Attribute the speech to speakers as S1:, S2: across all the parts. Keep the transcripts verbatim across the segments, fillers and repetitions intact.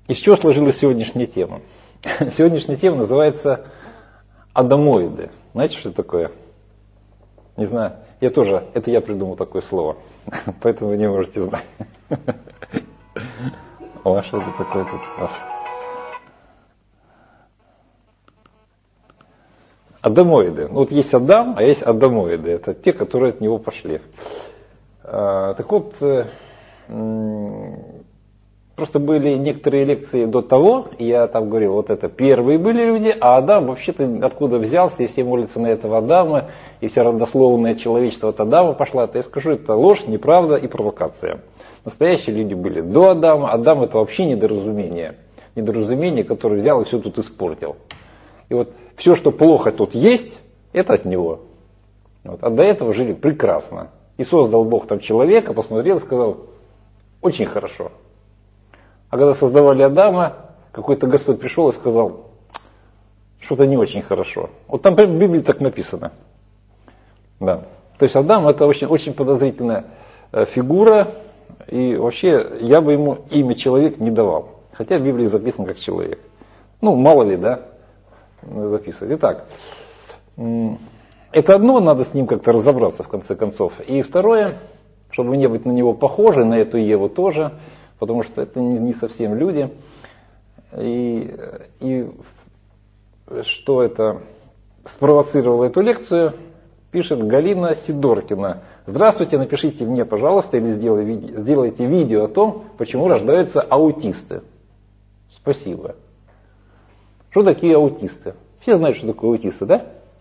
S1: Из чего сложилась сегодняшняя тема? Сегодняшняя тема называется адамоиды. Знаете, что это такое? Не знаю. Я тоже, это я придумал такое слово. Поэтому вы не можете знать. О, что это такое тут у нас? Адамоиды. Вот есть Адам, а есть адамоиды. Это те, которые от него пошли. А, так вот, просто были некоторые лекции до того, и я там говорил, вот это первые были люди, а Адам вообще-то откуда взялся, и все молятся на этого Адама, и вся родословная человечества от Адама пошла. То я скажу, это ложь, неправда и провокация. Настоящие люди были до Адама. Адам это вообще недоразумение. Недоразумение, которое взял и все тут испортил. И вот все, что плохо тут есть, это от него. Вот. А до этого жили прекрасно. И создал Бог там человека, посмотрел и сказал, очень хорошо. А когда создавали Адама, какой-то Господь пришел и сказал, что-то не очень хорошо. Вот там в Библии так написано. Да. То есть Адам это очень, очень подозрительная фигура, и вообще я бы ему имя человек не давал. Хотя в Библии записано как человек. Ну, мало ли, да, записывать. Итак, это одно, надо с ним как-то разобраться в конце концов. И второе, чтобы не быть на него похожи, на эту Еву тоже, потому что это не, не совсем люди. И, и что это спровоцировало эту лекцию, пишет Галина Сидоркина. Здравствуйте, напишите мне, пожалуйста, или сделайте, сделайте видео о том, почему рождаются аутисты. Спасибо. Что такие аутисты? Все знают, что такое аутисты, да?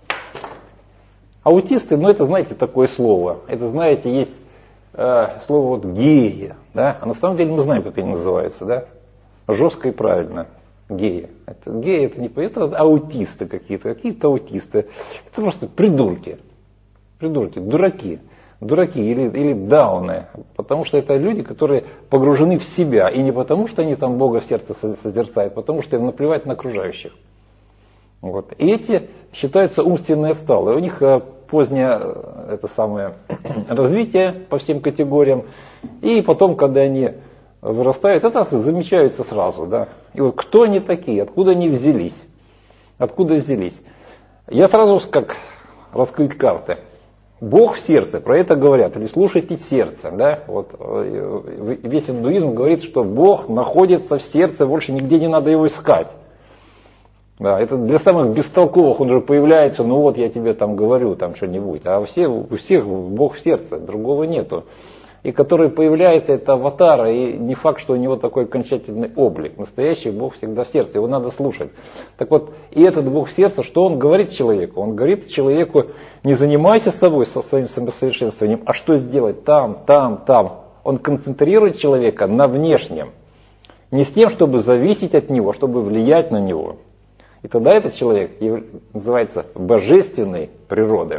S1: Аутисты, ну это, знаете, такое слово. Это, знаете, есть э, слово вот геи, да? А на самом деле мы знаем, как они называются, да? Жестко и правильно. Геи. Это, геи это не это аутисты какие-то, какие-то аутисты. Это просто придурки. Придурки, дураки. Дураки или, или дауны. Потому что это люди, которые погружены в себя. И не потому, что они там Бога в сердце созерцают, потому что им наплевать на окружающих. Вот. И эти считаются умственно отсталые. У них позднее это самое развитие по всем категориям. И потом, когда они вырастают, это замечаются сразу. Да? И вот кто они такие, откуда они взялись? Откуда взялись? Я сразу как раскрыть карты. Бог в сердце, про это говорят, или слушайте сердце. Да? Вот, весь индуизм говорит, что Бог находится в сердце, больше нигде не надо его искать. Да, это для самых бестолковых он же появляется, ну вот я тебе там говорю, там что-нибудь. А все, у всех Бог в сердце, другого нету. И который появляется, это аватар, и не факт, что у него такой окончательный облик. Настоящий Бог всегда в сердце, его надо слушать. Так вот, и этот Бог в сердце, что он говорит человеку? Он говорит человеку, не занимайся собой, со своим самосовершенствованием, а что сделать там, там, там. Он концентрирует человека на внешнем. Не с тем, чтобы зависеть от него, чтобы влиять на него. И тогда этот человек называется божественной природой.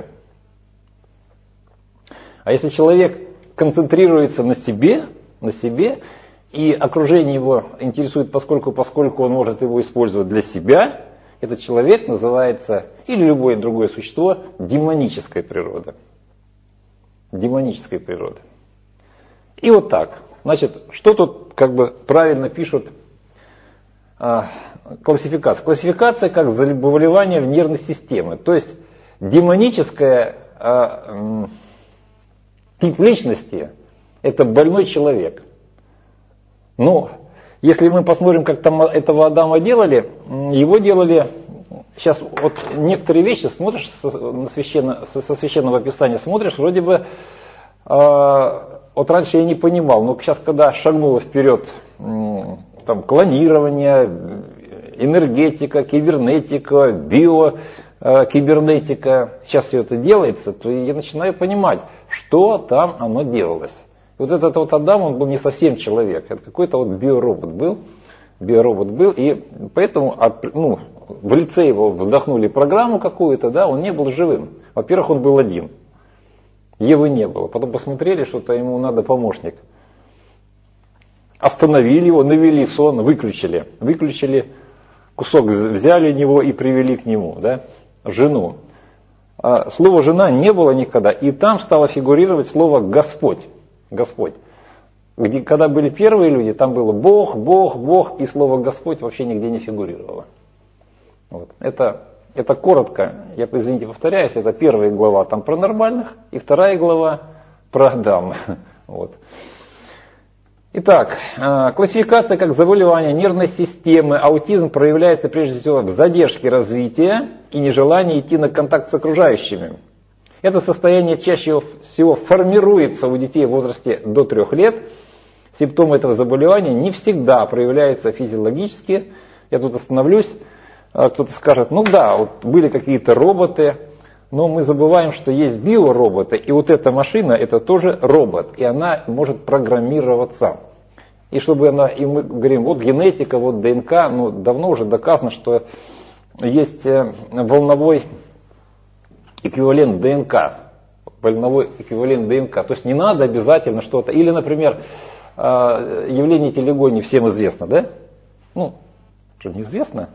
S1: А если человек концентрируется на себе, на себе, и окружение его интересует поскольку, поскольку он может его использовать для себя, этот человек называется, или любое другое существо, демонической природой. Демонической природой. И вот так. Значит, что тут как бы правильно пишут а, классификация? Классификация как заболевание в нервной системе. То есть демоническая а, тип личности – это больной человек. Но если мы посмотрим, как там этого Адама делали, его делали, сейчас вот некоторые вещи смотришь со, на священно, со священного писания, смотришь, вроде бы, э, вот раньше я не понимал, но сейчас, когда шагнуло вперед э, там, клонирование, энергетика, кибернетика, биокибернетика, сейчас все это делается, то я начинаю понимать, что там оно делалось. Вот этот вот Адам, он был не совсем человек, это какой-то вот биоробот был, биоробот был, и поэтому ну, в лице его вдохнули программу какую-то, да, он не был живым. Во-первых, он был один, Евы не было, потом посмотрели, что-то ему надо помощник. Остановили его, навели сон, выключили, выключили, кусок взяли у него и привели к нему, да, жену. А слова «жена» не было никогда, и там стало фигурировать слово «Господь». Господь. где, когда были первые люди, там было Бог, Бог, Бог, и слово Господь вообще нигде не фигурировало. Вот. Это, это коротко, я, извините, повторяюсь, это первая глава там про нормальных, и вторая глава про Адама. Вот. Итак, классификация как заболевание нервной системы. Аутизм проявляется прежде всего в задержке развития и нежелании идти на контакт с окружающими. Это состояние чаще всего формируется у детей в возрасте до трех лет. Симптомы этого заболевания не всегда проявляются физиологически. Я тут остановлюсь. Кто-то скажет, ну да, вот были какие-то роботы, но мы забываем, что есть биороботы, и вот эта машина, это тоже робот, и она может программироваться. И чтобы она, и мы говорим, вот генетика, вот ДНК, ну давно уже доказано, что есть волновой эквивалент ДНК, волновой эквивалент ДНК. То есть не надо обязательно что-то. Или, например, явление телегонии всем известно, да? Ну, что, неизвестно?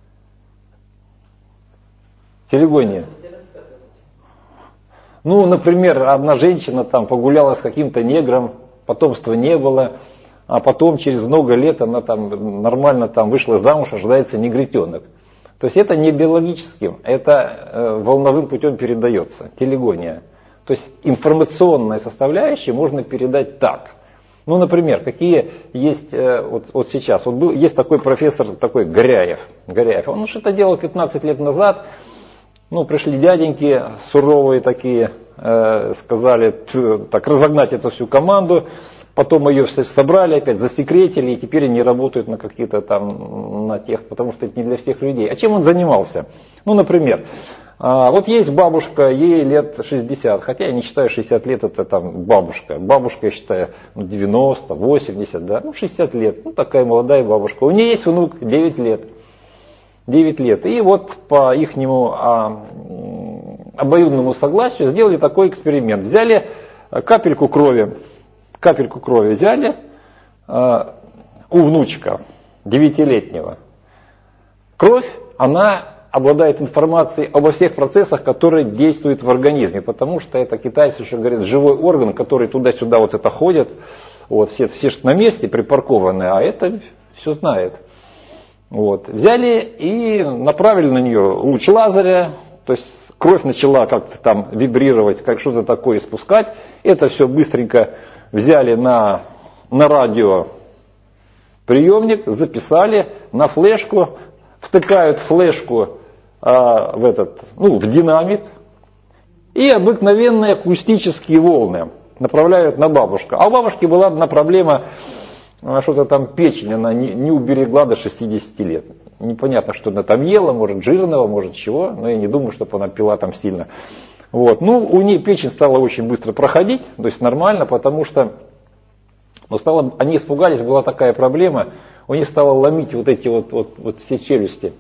S1: Телегония. Ну, например, одна женщина там погуляла с каким-то негром, потомства не было, а потом через много лет она там нормально там вышла замуж, рождается негритенок. То есть это не биологическим, это э, волновым путем передается, телегония. То есть информационная составляющая можно передать так. Ну, например, какие есть э, вот, вот сейчас. Вот был, есть такой профессор, такой Горяев. Горяев. Он что-то делал пятнадцать лет назад. Ну, пришли дяденьки суровые такие, э, сказали, так разогнать эту всю команду. Потом ее все собрали, опять засекретили, и теперь они работают на какие-то там, на тех, потому что это не для всех людей. А чем он занимался? Ну, например, вот есть бабушка, ей лет шестьдесят, хотя я не считаю шестьдесят лет это там бабушка. Бабушка, я считаю, девяносто, восемьдесят, да, ну шестьдесят лет, ну такая молодая бабушка. У нее есть внук девять лет. девять лет. И вот по ихнему а, обоюдному согласию сделали такой эксперимент. Взяли капельку крови. Капельку крови взяли э, у внучка девятилетнего. Кровь, она обладает информацией обо всех процессах, которые действуют в организме, потому что это китайцы еще говорят, живой орган, который туда-сюда вот это ходит, вот, все, все на месте припаркованы, а это все знает. Вот. Взяли и направили на нее луч лазеря, то есть кровь начала как-то там вибрировать, как что-то такое испускать, это все быстренько взяли на, на радио приемник, записали на флешку, втыкают флешку а, в, этот, ну, в динамик и обыкновенные акустические волны направляют на бабушку. А у бабушки была одна проблема, что-то там печень, она не, не уберегла до шестидесяти лет. Непонятно, что она там ела, может жирного, может чего, но я не думаю, чтобы она пила там сильно. Вот. Ну, у нее печень стала очень быстро проходить, то есть нормально, потому что ну, стало, они испугались, была такая проблема, у них стало ломить вот эти вот, вот, вот все челюсти.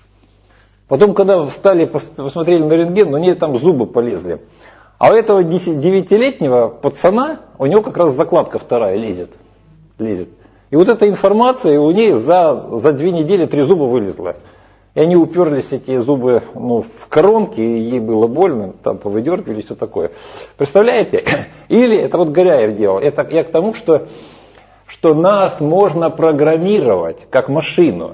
S1: Потом, когда встали, посмотрели на рентген, у нее там зубы полезли. А у этого девятилетнего пацана, у него как раз закладка вторая лезет. лезет. И вот эта информация у нее за, за две недели три зуба вылезла. И они уперлись, эти зубы, ну, в коронки, и ей было больно, там повыдергивали, все такое. Представляете? Или, это вот Горяев делал, это я к тому, что, что нас можно программировать, как машину.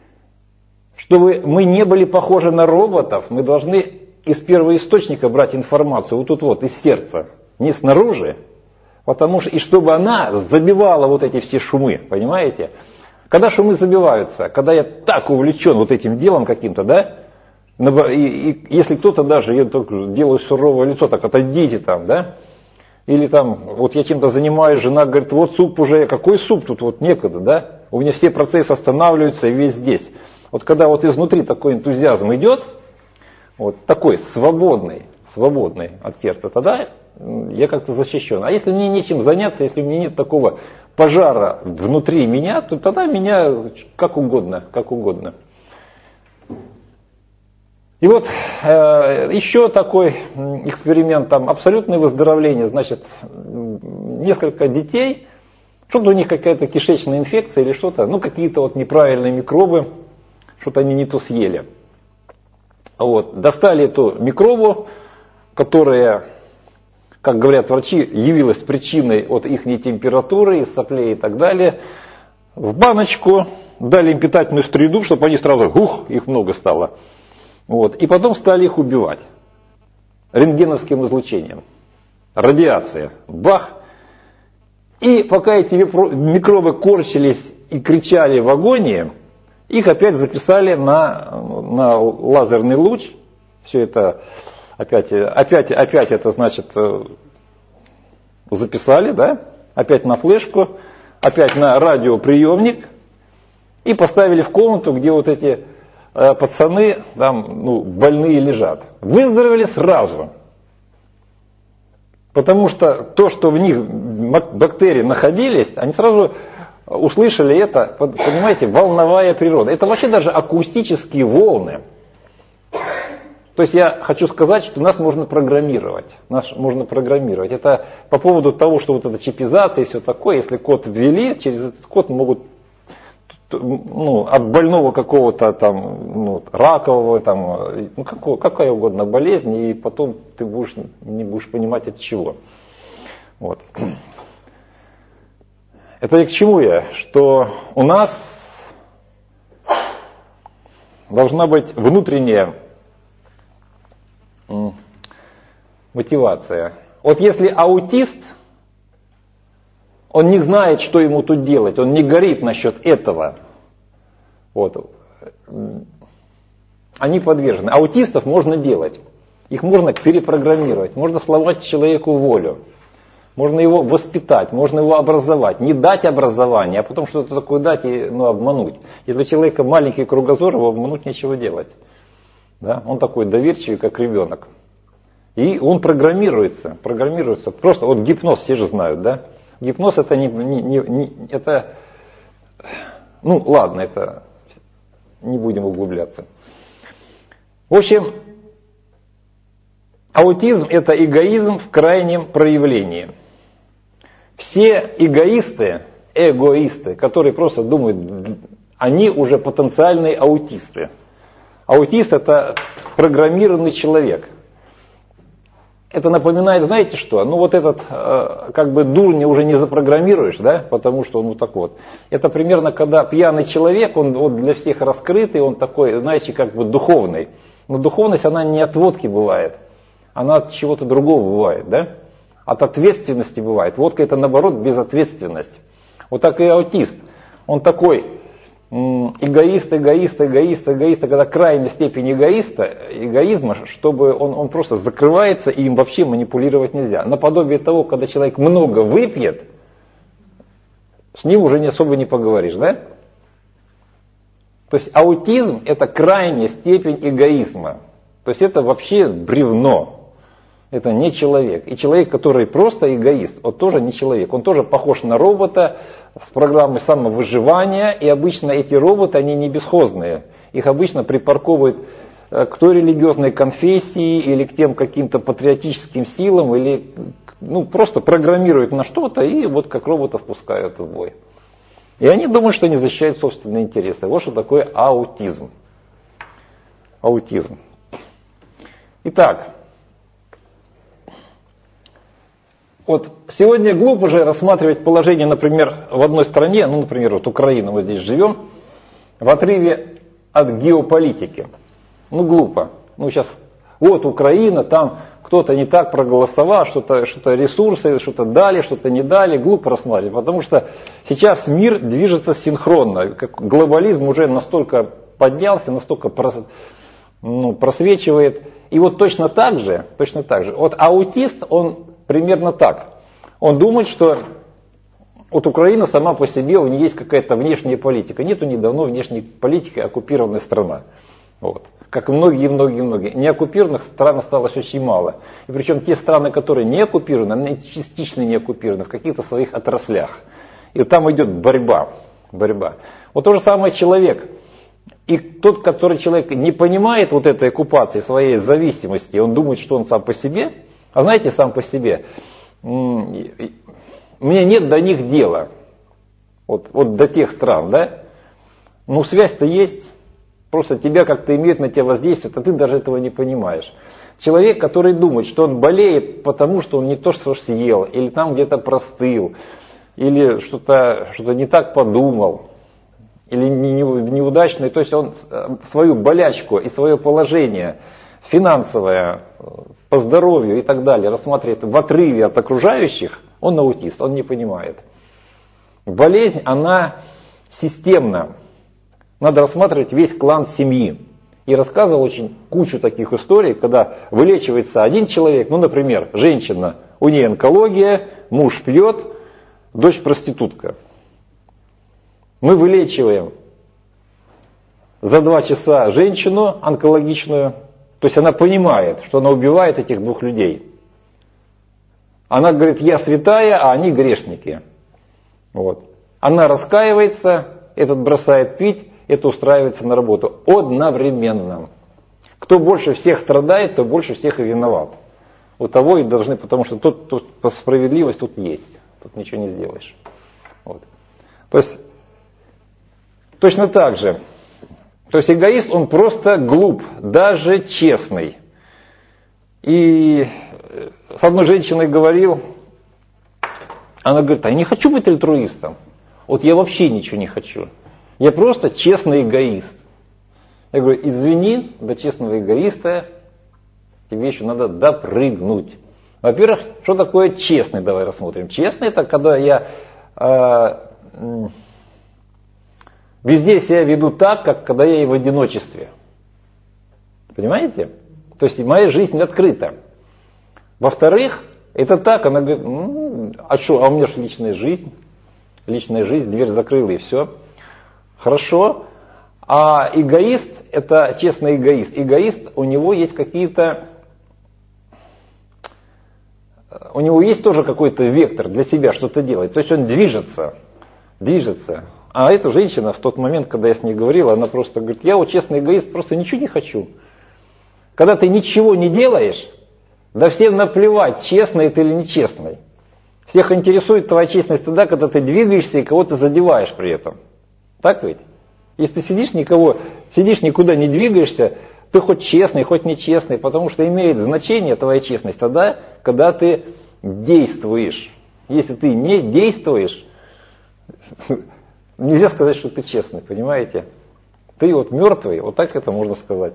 S1: Чтобы мы не были похожи на роботов, мы должны из первоисточника брать информацию, вот тут вот, из сердца, не снаружи. Потому что, и чтобы она забивала вот эти все шумы, понимаете? Когда шумы забиваются, когда я так увлечен вот этим делом каким-то, да, и, и если кто-то даже, я только делаю суровое лицо, так отойдите там, да, или там, вот я чем-то занимаюсь, жена говорит, вот суп уже, какой суп тут, вот некогда, да, у меня все процессы останавливаются и весь здесь. Вот когда вот изнутри такой энтузиазм идет, вот такой свободный, свободный от сердца, тогда я как-то защищен. А если мне нечем заняться, если у меня нет такого пожара внутри меня, то тогда меня как угодно, как угодно. И вот э, еще такой эксперимент, там абсолютное выздоровление, значит, несколько детей, что-то у них какая-то кишечная инфекция или что-то, ну какие-то вот неправильные микробы, что-то они не то съели. Вот. Достали эту микробу, которая как говорят врачи, явилась причиной от их температуры, из соплей и так далее, в баночку, дали им питательную среду, чтобы они сразу, ух, их много стало. Вот. И потом стали их убивать рентгеновским излучением. Радиация. Бах. И пока эти микробы корчились и кричали в агонии, их опять записали на, на лазерный луч. Все это опять, опять, опять это значит записали, да? Опять на флешку, опять на радиоприемник и поставили в комнату, где вот эти э, пацаны там, ну, больные лежат. Выздоровели сразу. Потому что то, что в них бактерии находились, они сразу услышали это, понимаете, волновая природа. Это вообще даже акустические волны. То есть я хочу сказать, что нас можно программировать. Нас можно программировать. Это по поводу того, что вот эта чипизация и все такое, если код ввели, через этот код могут ну, от больного какого-то там, ну, ракового, там, ну, какого, какая угодно болезнь, и потом ты будешь, не будешь понимать от чего. Вот. Это и к чему я? Что у нас должна быть внутренняя мотивация. Вот если аутист, он не знает, что ему тут делать, он не горит насчет этого. Вот. Они подвержены. Аутистов можно делать. Их можно перепрограммировать. Можно сломать человеку волю. Можно его воспитать, можно его образовать. Не дать образование, а потом что-то такое дать и ну, обмануть. Если у человека маленький кругозор, его обмануть нечего делать. Да? Он такой доверчивый, как ребенок. И он программируется. Программируется. Просто вот гипноз все же знают, да? Гипноз это не, не, не, не это, ну ладно, это не будем углубляться. В общем, аутизм это эгоизм в крайнем проявлении. Все эгоисты, эгоисты, которые просто думают, они уже потенциальные аутисты. Аутист это программированный человек. Это напоминает, знаете что? Ну вот этот, э, как бы дурня уже не запрограммируешь, да, потому что он вот так вот. Это примерно, когда пьяный человек, он вот для всех раскрытый, он такой, знаете, как бы духовный. Но духовность, она не от водки бывает, она от чего-то другого бывает, да? От ответственности бывает. Водка это наоборот безответственность. Вот так и аутист. Он такой эгоист, эгоист, эгоист, эгоист, когда крайняя степень эгоиста, эгоизма, чтобы он, он просто закрывается и им вообще манипулировать нельзя. Наподобие того, когда человек много выпьет, с ним уже не особо не поговоришь, да? То есть аутизм это крайняя степень эгоизма. То есть это вообще бревно. Это не человек. И человек, который просто эгоист, он тоже не человек. Он тоже похож на робота с программой самовыживания. И обычно эти роботы, они не бесхозные. Их обычно припарковывают к той религиозной конфессии или к тем каким-то патриотическим силам, или ну, просто программируют на что-то и вот как роботов пускают в бой. И они думают, что они защищают собственные интересы. Вот что такое аутизм. Аутизм. Итак, вот сегодня глупо же рассматривать положение, например, в одной стране, ну, например, вот Украина, мы здесь живем, в отрыве от геополитики. Ну, глупо. Ну, сейчас, вот Украина, там кто-то не так проголосовал, что-то, что-то ресурсы, что-то дали, что-то не дали. Глупо рассматривать, потому что сейчас мир движется синхронно. Как глобализм уже настолько поднялся, настолько прос, ну, просвечивает. И вот точно так же, точно так же, вот аутист, он примерно так. Он думает, что вот Украина сама по себе, у нее есть какая-то внешняя политика. Нет у них давно внешней политики, оккупированная страна. Вот. Как и многие-многие-многие. Неоккупированных стран осталось очень мало. И причем те страны, которые не оккупированы, они частично не оккупированы в каких-то своих отраслях. И там идет борьба. борьба. Вот то же самое человек. И тот, который человек не понимает вот этой оккупации, своей зависимости, он думает, что он сам по себе. А знаете, сам по себе, мне нет до них дела. Вот, вот до тех стран, да? Ну, связь-то есть. Просто тебя как-то имеют на тебя воздействие, а ты даже этого не понимаешь. Человек, который думает, что он болеет, потому что он не то что съел, или там где-то простыл, или что-то что-то не так подумал, или неудачный, то есть он свою болячку и свое положение финансовое, по здоровью и так далее рассматривает в отрыве от окружающих, он аутист, он не понимает. Болезнь, она системна. Надо рассматривать весь клан семьи. И рассказывал очень кучу таких историй, когда вылечивается один человек, ну, например, женщина, у нее онкология, муж пьет, дочь проститутка. Мы вылечиваем за два часа женщину онкологичную, то есть она понимает, что она убивает этих двух людей. Она говорит, я святая, а они грешники. Вот. Она раскаивается, этот бросает пить, это устраивается на работу одновременно. Кто больше всех страдает, то больше всех и виноват. У того и должны, потому что тут, тут справедливость тут есть. Тут ничего не сделаешь. Вот. То есть, точно так же. То есть эгоист, он просто глуп, даже честный. И с одной женщиной говорил, она говорит, а я не хочу быть альтруистом. Вот я вообще ничего не хочу. Я просто честный эгоист. Я говорю, извини, до честного эгоиста тебе еще надо допрыгнуть. Во-первых, что такое честный, давай рассмотрим. Честный это когда я э, везде себя веду так, как когда я и в одиночестве. Понимаете? То есть моя жизнь открыта. Во-вторых, это так, она говорит, ну, а что, а у меня же личная жизнь. Личная жизнь, дверь закрыла и все. Хорошо. А эгоист, это честный эгоист. Эгоист, у него есть какие-то... У него есть тоже какой-то вектор для себя что-то делать. То есть он движется. Движется. А эта женщина в тот момент, когда я с ней говорил, она просто говорит, я вот честный эгоист, просто ничего не хочу. Когда ты ничего не делаешь, да всем наплевать, честный ты или нечестный. Всех интересует твоя честность тогда, когда ты двигаешься и кого-то задеваешь при этом. Так ведь? Если ты сидишь, никого, сидишь, никуда не двигаешься, ты хоть честный, хоть нечестный, потому что имеет значение твоя честность тогда, когда ты действуешь. Если ты не действуешь, нельзя сказать, что ты честный, понимаете? Ты вот мертвый, вот так это можно сказать.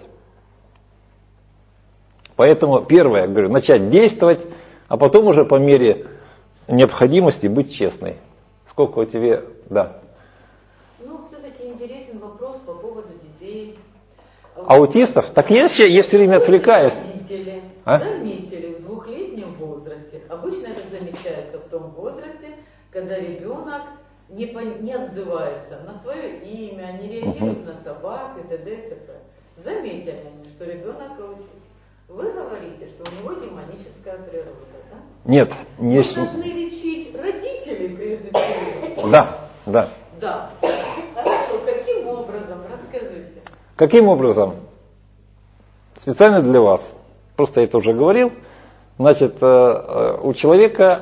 S1: Поэтому первое, говорю, начать действовать, а потом уже по мере необходимости быть честной. Сколько у тебя, да.
S2: Ну, все-таки интересен вопрос по поводу детей.
S1: Аутистов? Так я все, я все время отвлекаюсь.
S2: Родители
S1: а?
S2: заметили в двухлетнем возрасте, обычно это замечается в том возрасте, когда ребенок не, по, не отзывается на свое имя, не реагирует угу. на собак и т.д. и т.п. Заметили они, что ребенок аутист. Вы говорите, что у него демоническая природа, да?
S1: Нет, не...
S2: Мы должны лечить родителей прежде всего.
S1: Да, да.
S2: Да. Хорошо, каким образом? Расскажите.
S1: Каким образом? Специально для вас. Просто я это уже говорил. Значит, у человека,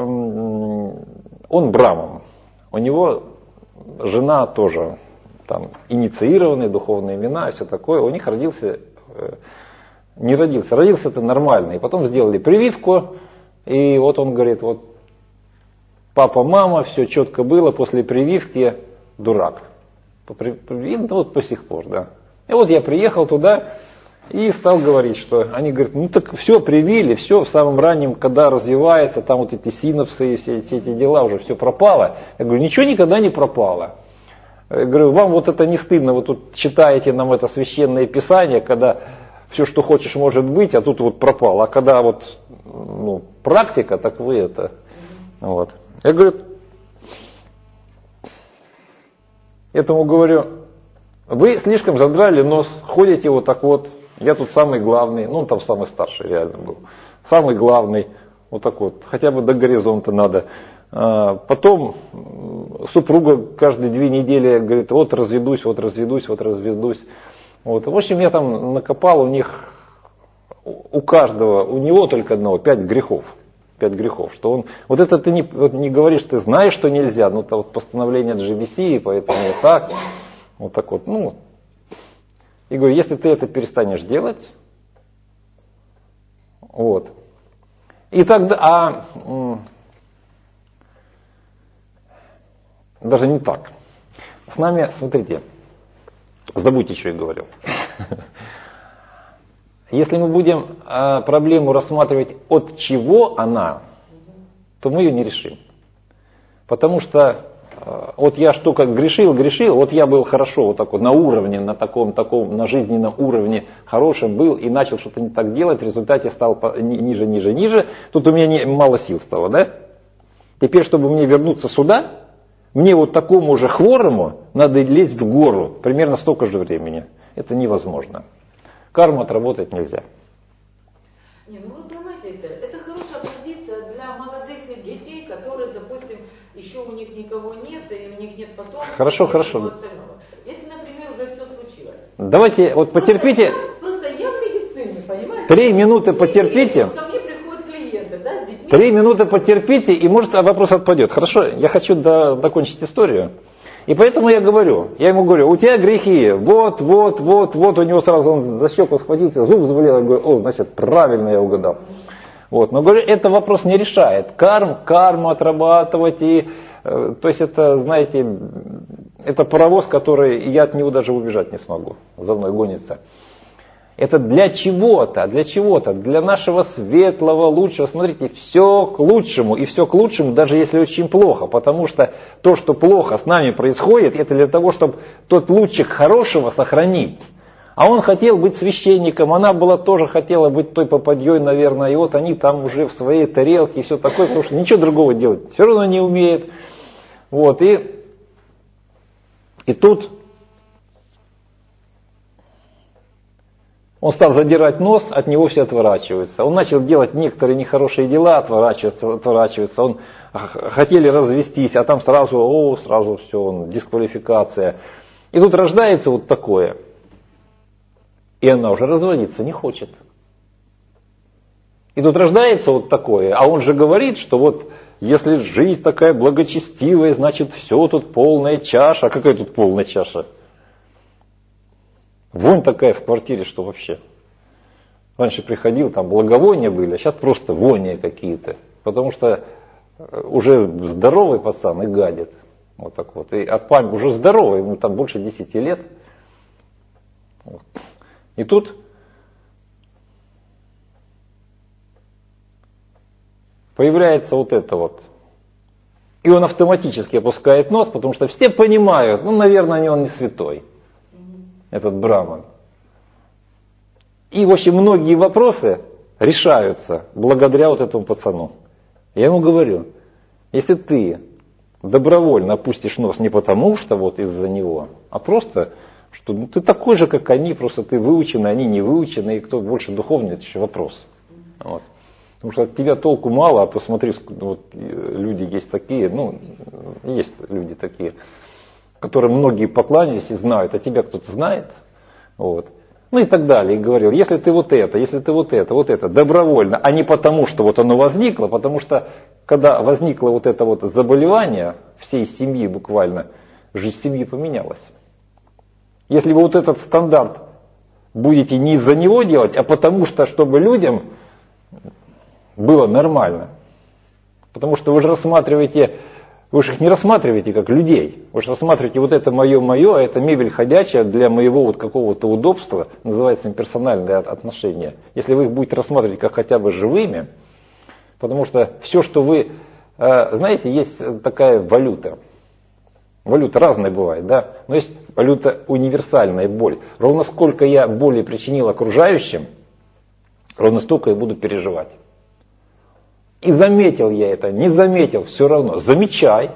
S1: он браман. У него жена тоже там инициированные духовные имена и все такое. У них родился... Не родился, родился это нормально. И потом сделали прививку, и вот он говорит, вот папа, мама, все четко было, после прививки дурак. И вот по сих пор, да. И вот я приехал туда и стал говорить, что они говорят, ну так все привили, все в самом раннем, когда развивается, там вот эти синапсы и все, все эти дела, уже все пропало. Я говорю, ничего никогда не пропало. Я говорю, вам вот это не стыдно, вы тут читаете нам это священное писание, когда... Все, что хочешь, может быть, а тут вот пропало. А когда вот ну, практика, так вы это. Вот. Я говорю, этому говорю, вы слишком задрали нос, ходите вот так вот, я тут самый главный, ну он там самый старший реально был, самый главный, вот так вот, хотя бы до горизонта надо. А потом супруга каждые две недели говорит, вот разведусь, вот разведусь, вот разведусь. Вот. В общем, я там накопал у них, у каждого, у него только одного, пять грехов. Пять грехов. Что он, вот это ты не, вот не говоришь, ты знаешь, что нельзя, но это вот постановление джи би си, поэтому вот так, вот так вот, ну, И говорю, если ты это перестанешь делать, вот. И тогда, а, даже не так. С нами, смотрите, забудьте, что я говорил. Если мы будем а, проблему рассматривать, от чего она, то мы ее не решим. Потому что а, вот я что как грешил, грешил, вот я был хорошо вот так вот на уровне, на таком, таком, на жизненном уровне хорошим был и начал что-то не так делать, в результате стал по, ни, ниже, ниже, ниже, тут у меня не, мало сил стало, да? Теперь, чтобы мне вернуться сюда, мне вот такому же хворому надо лезть в гору, примерно столько же времени. Это невозможно. Карму отработать нельзя.
S2: Не, ну вы понимаете, это, это хорошая позиция для молодых детей, которые, допустим, еще у них никого нет, и у них нет потомства.
S1: Хорошо, хорошо.
S2: Если, например, уже все случилось.
S1: Давайте, вот потерпите.
S2: Просто я, просто я в медицине, понимаете?
S1: Три минуты потерпите.
S2: Ко мне приходят клиенты, да, с детьми.
S1: Три минуты потерпите, и может вопрос отпадет. Хорошо, я хочу до, закончить историю. И поэтому я говорю, я ему говорю, у тебя грехи, вот, вот, вот, вот, у него сразу он за щеку схватился, зуб заболел, я говорю, о, значит, правильно я угадал. Вот, но говорю, это вопрос не решает. Карм, карму отрабатывать, и, э, то есть это, знаете, это паровоз, который, я от него даже убежать не смогу, за мной гонится. Это для чего-то, для чего-то, для нашего светлого, лучшего. Смотрите, все к лучшему, и все к лучшему, даже если очень плохо. Потому что то, что плохо с нами происходит, это для того, чтобы тот лучик хорошего сохранить. А он хотел быть священником, она была тоже хотела быть той попадьей, наверное. И вот они там уже в своей тарелке и все такое, потому что ничего другого делать все равно не умеет. Вот, и, и тут... Он стал задирать нос, от него все отворачиваются. Он начал делать некоторые нехорошие дела, отворачиваться, отворачиваться. Он хотели развестись, а там сразу, о, сразу все, он, дисквалификация. И тут рождается вот такое. И она уже разводиться не хочет. И тут рождается вот такое, а он же говорит, что вот если жизнь такая благочестивая, значит все тут полная чаша. А какая тут полная чаша? Вонь такая в квартире, что вообще. Раньше приходил, там благовония были, а сейчас просто вони какие-то. Потому что уже здоровый пацан и гадит. Вот так вот. И от памяти уже здоровый, ему там больше десяти лет. Вот. И тут появляется вот это вот. И он автоматически опускает нос, потому что все понимают, ну, наверное, он не святой. Этот браман. И, в общем, многие вопросы решаются благодаря вот этому пацану. Я ему говорю, если ты добровольно опустишь нос не потому, что вот из-за него, а просто, что ну, ты такой же, как они, просто ты выученный, они не выучены, и кто больше духовный, это еще вопрос. Вот. Потому что от тебя толку мало, а то смотри, вот, люди есть такие, ну, есть люди такие, которым многие поклонялись и знают, а тебя кто-то знает, вот. Ну и так далее. И говорил, если ты вот это, если ты вот это, вот это, добровольно, а не потому, что вот оно возникло, потому что когда возникло вот это вот заболевание всей семьи буквально, жизнь семьи поменялась. Если вы вот этот стандарт будете не из-за него делать, а потому что, чтобы людям было нормально. Потому что вы же рассматриваете... Вы же их не рассматриваете как людей. Вы же рассматриваете, вот это мое-мое, а это мебель ходячая для моего вот какого-то удобства, называется имперсональные отношения. Если вы их будете рассматривать как хотя бы живыми, потому что все, что вы... Знаете, есть такая валюта. Валюта разная бывает, да? Но есть валюта универсальная боль. Ровно сколько я боли причинил окружающим, ровно столько я буду переживать. И заметил я это, не заметил, все равно. Замечай.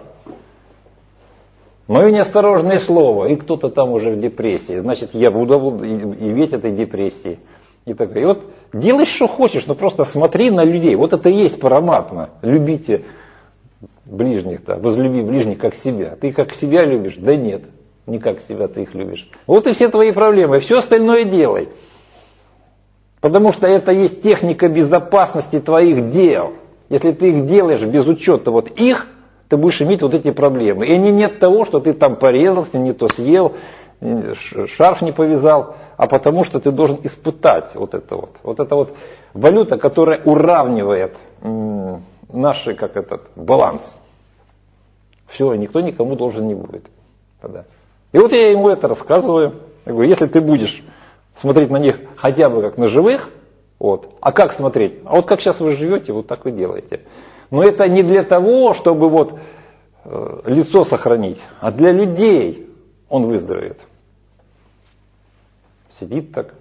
S1: Мое неосторожное слово, и кто-то там уже в депрессии. Значит, я буду и ведь этой депрессии. И, так, и вот делай, что хочешь, но просто смотри на людей. Вот это и есть параматма. Любите ближних, да, возлюби ближних как себя. Ты как себя любишь? Да нет, не как себя ты их любишь. Вот и все твои проблемы, все остальное делай. Потому что это есть техника безопасности твоих дел. Если ты их делаешь без учета вот их, ты будешь иметь вот эти проблемы. И они нет того, что ты там порезался, не то съел, шарф не повязал, а потому что ты должен испытать вот это вот. Вот это вот валюта, которая уравнивает наш, как этот, баланс. Все, никто никому должен не будет. И вот я ему это рассказываю. Я говорю, если ты будешь смотреть на них хотя бы как на живых, вот, а как смотреть? А вот как сейчас вы живете, вот так вы делаете. Но это не для того, чтобы вот э, лицо сохранить, а для людей он выздоровеет. Сидит так,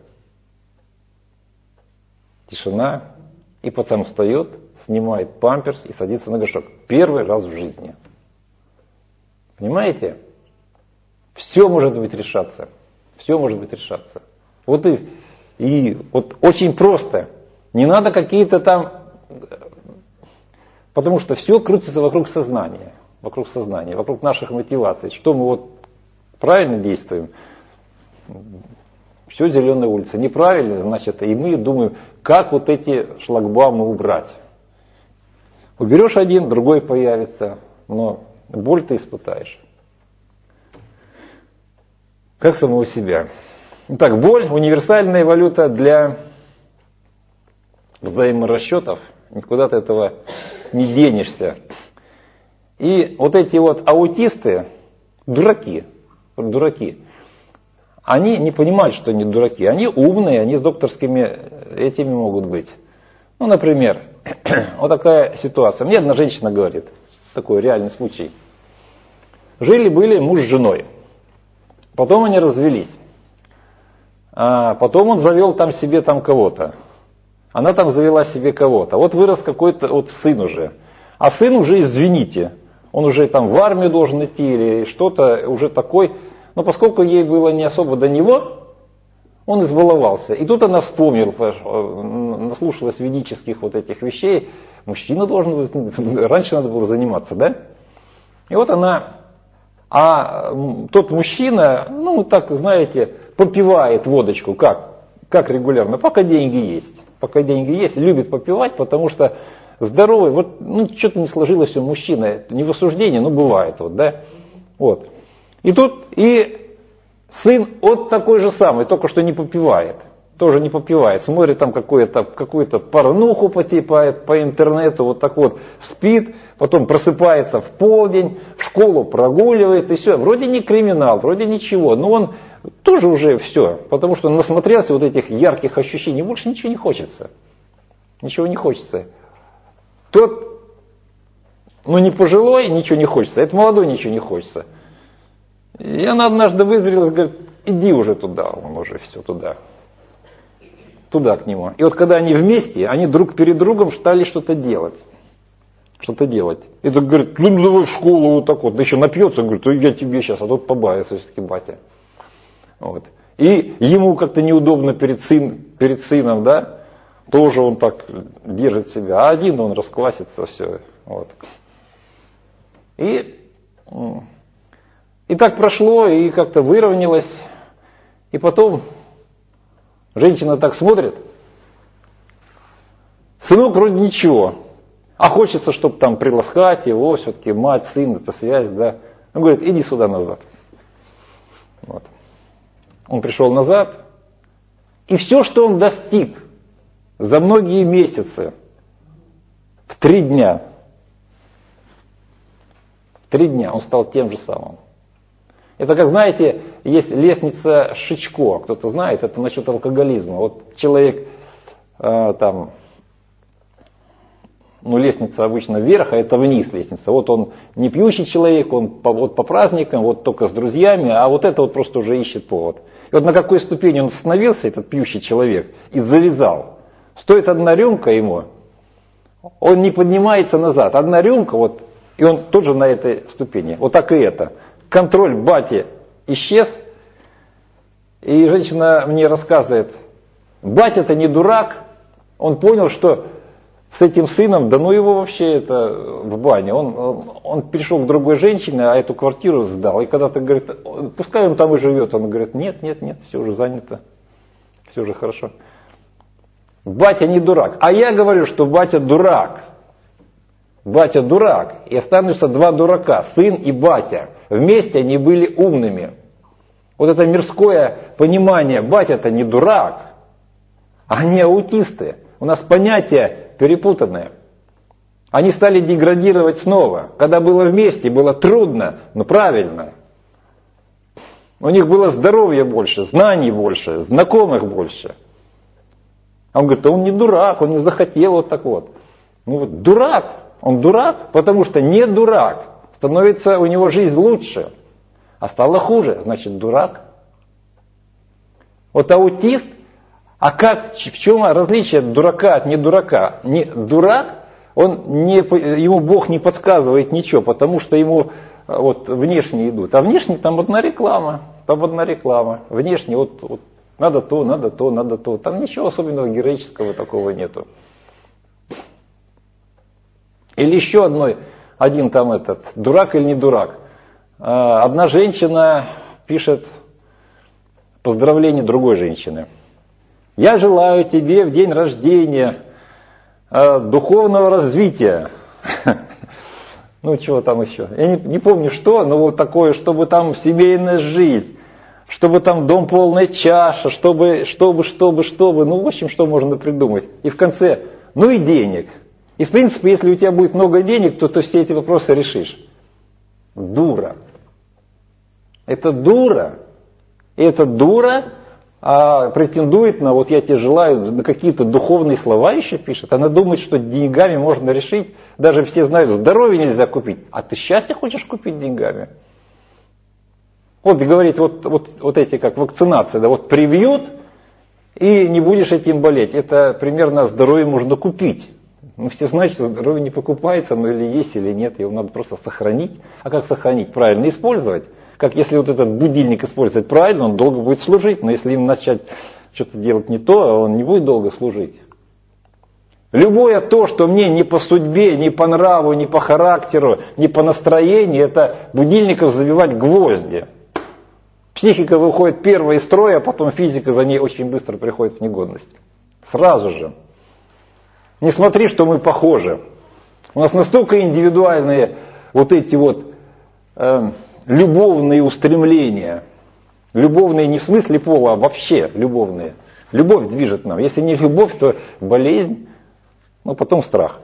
S1: тишина, и пацан встает, снимает памперс и садится на горшок. Первый раз в жизни. Понимаете? Все может быть решаться. Все может быть решаться. Вот и, и вот очень просто. Не надо какие-то там... Потому что все крутится вокруг сознания. Вокруг сознания, вокруг наших мотиваций. Что мы вот правильно действуем? Все зеленая улица. Неправильно, значит, и мы думаем, как вот эти шлагбаумы убрать. Уберешь один, другой появится. Но боль ты испытаешь. Как самого себя. Итак, боль – универсальная валюта для взаиморасчетов. Никуда ты этого не денешься. И вот эти вот аутисты, дураки, дураки, они не понимают, что они дураки. Они умные, они с докторскими этими могут быть. Ну, например, вот такая ситуация. Мне одна женщина говорит, такой реальный случай. Жили-были муж с женой. Потом они развелись. А потом он завел там себе там кого-то. Она там завела себе кого-то. Вот вырос какой-то вот сын уже. А сын уже, извините, он уже там в армию должен идти или что-то уже такой. Но поскольку ей было не особо до него, он избаловался. И тут она вспомнила, наслушалась ведических вот этих вещей. Мужчина должен, раньше надо было заниматься, да? И вот она... А тот мужчина, ну так, знаете, попивает водочку, как? Как регулярно? Пока деньги есть. Пока деньги есть, любит попивать, потому что здоровый, вот, ну что-то не сложилось у мужчины, не в осуждении, но бывает, вот, да? Вот. И тут, и сын вот такой же самый, только что не попивает. Тоже не попивает, смотрит там какую-то, какую-то порнуху потипает по интернету, вот так вот спит, потом просыпается в полдень, в школу прогуливает и все. Вроде не криминал, вроде ничего, но он тоже уже все, потому что насмотрелся вот этих ярких ощущений, больше ничего не хочется. Ничего не хочется. Тот, ну не пожилой, ничего не хочется, это молодой, ничего не хочется. И она однажды вызрела и говорит, иди уже туда, он уже все туда. Туда к нему. И вот когда они вместе, они друг перед другом стали что-то делать. Что-то делать. И так говорит, ну давай в школу вот так вот. Да еще напьется, говорит, я тебе сейчас, а тут побавится все-таки батя. Вот. И ему как-то неудобно перед, сын, перед сыном, да, тоже он так держит себя. А один он расквасится, все. Вот. И, и так прошло, и как-то выровнялось. И потом... Женщина так смотрит, сынок вроде ничего, а хочется, чтобы там приласкать его, все-таки мать, сын, это связь, да. Он говорит, иди сюда назад. Вот. Он пришел назад, и все, что он достиг за многие месяцы, в три дня, в три дня он стал тем же самым. Это, как знаете, есть лестница Шичко, кто-то знает, это насчет алкоголизма. Вот человек, э, там, ну лестница обычно вверх, а это вниз лестница. Вот он не пьющий человек, он по, вот по праздникам, вот только с друзьями, а вот это вот просто уже ищет повод. И вот на какой ступени он остановился, этот пьющий человек, и завязал. Стоит одна рюмка ему, он не поднимается назад. Одна рюмка, вот, и он тоже на этой ступени. Вот так и это. Контроль бати исчез, и женщина мне рассказывает, батя-то не дурак, он понял, что с этим сыном, да ну его вообще это в бане, он, он, он перешел к другой женщине, а эту квартиру сдал, и когда-то говорит, пускай он там и живет, он говорит, нет, нет, нет, все уже занято, все уже хорошо. Батя не дурак, а я говорю, что батя дурак. Батя дурак, и останутся два дурака, сын и батя. Вместе они были умными. Вот это мирское понимание, батя-то не дурак, а они аутисты. У нас понятия перепутанные. Они стали деградировать снова. Когда было вместе, было трудно, но правильно. У них было здоровья больше, знаний больше, знакомых больше. А он говорит, а он не дурак, он не захотел вот так вот. Ну вот дурак, он дурак, потому что не дурак. Становится у него жизнь лучше. А стало хуже, значит дурак. Вот аутист, а как, в чем различие дурака от недурака? Не, дурак, он не, ему Бог не подсказывает ничего, потому что ему вот внешне идут. А внешне там одна реклама, там одна реклама. Внешне вот, вот надо то, надо то, надо то. Там ничего особенного героического такого нету. Или еще одной, один там этот, дурак или не дурак. Одна женщина пишет поздравление другой женщины. Я желаю тебе в день рождения духовного развития. Ну, чего там еще? Я не, не помню что, но вот такое, чтобы там семейная жизнь, чтобы там дом полная чаша, чтобы, чтобы, чтобы, чтобы. Ну, в общем, что можно придумать. И в конце, ну и денег. И в принципе, если у тебя будет много денег, то ты все эти вопросы решишь. Дура. Это дура. И эта дура а, претендует на, вот я тебе желаю, на какие-то духовные слова еще пишет. Она думает, что деньгами можно решить. Даже все знают, здоровье нельзя купить. А ты счастье хочешь купить деньгами? Вот говорит, вот, вот, вот эти как вакцинации, да, вот привьют, и не будешь этим болеть. Это примерно здоровье можно купить. Ну, все знают, что здоровье не покупается, но или есть, или нет, его надо просто сохранить. А как сохранить? Правильно использовать. Как если вот этот будильник использовать правильно, он долго будет служить, но если им начать что-то делать не то, он не будет долго служить. Любое то, что мне не по судьбе, не по нраву, не по характеру, не по настроению, это будильников забивать гвозди. Психика выходит первой из строя, а потом физика за ней очень быстро приходит в негодность. Сразу же. Не смотри, что мы похожи. У нас настолько индивидуальные вот эти вот э, любовные устремления. Любовные не в смысле пола, а вообще любовные. Любовь движет нам. Если не любовь, то болезнь, ну потом страх.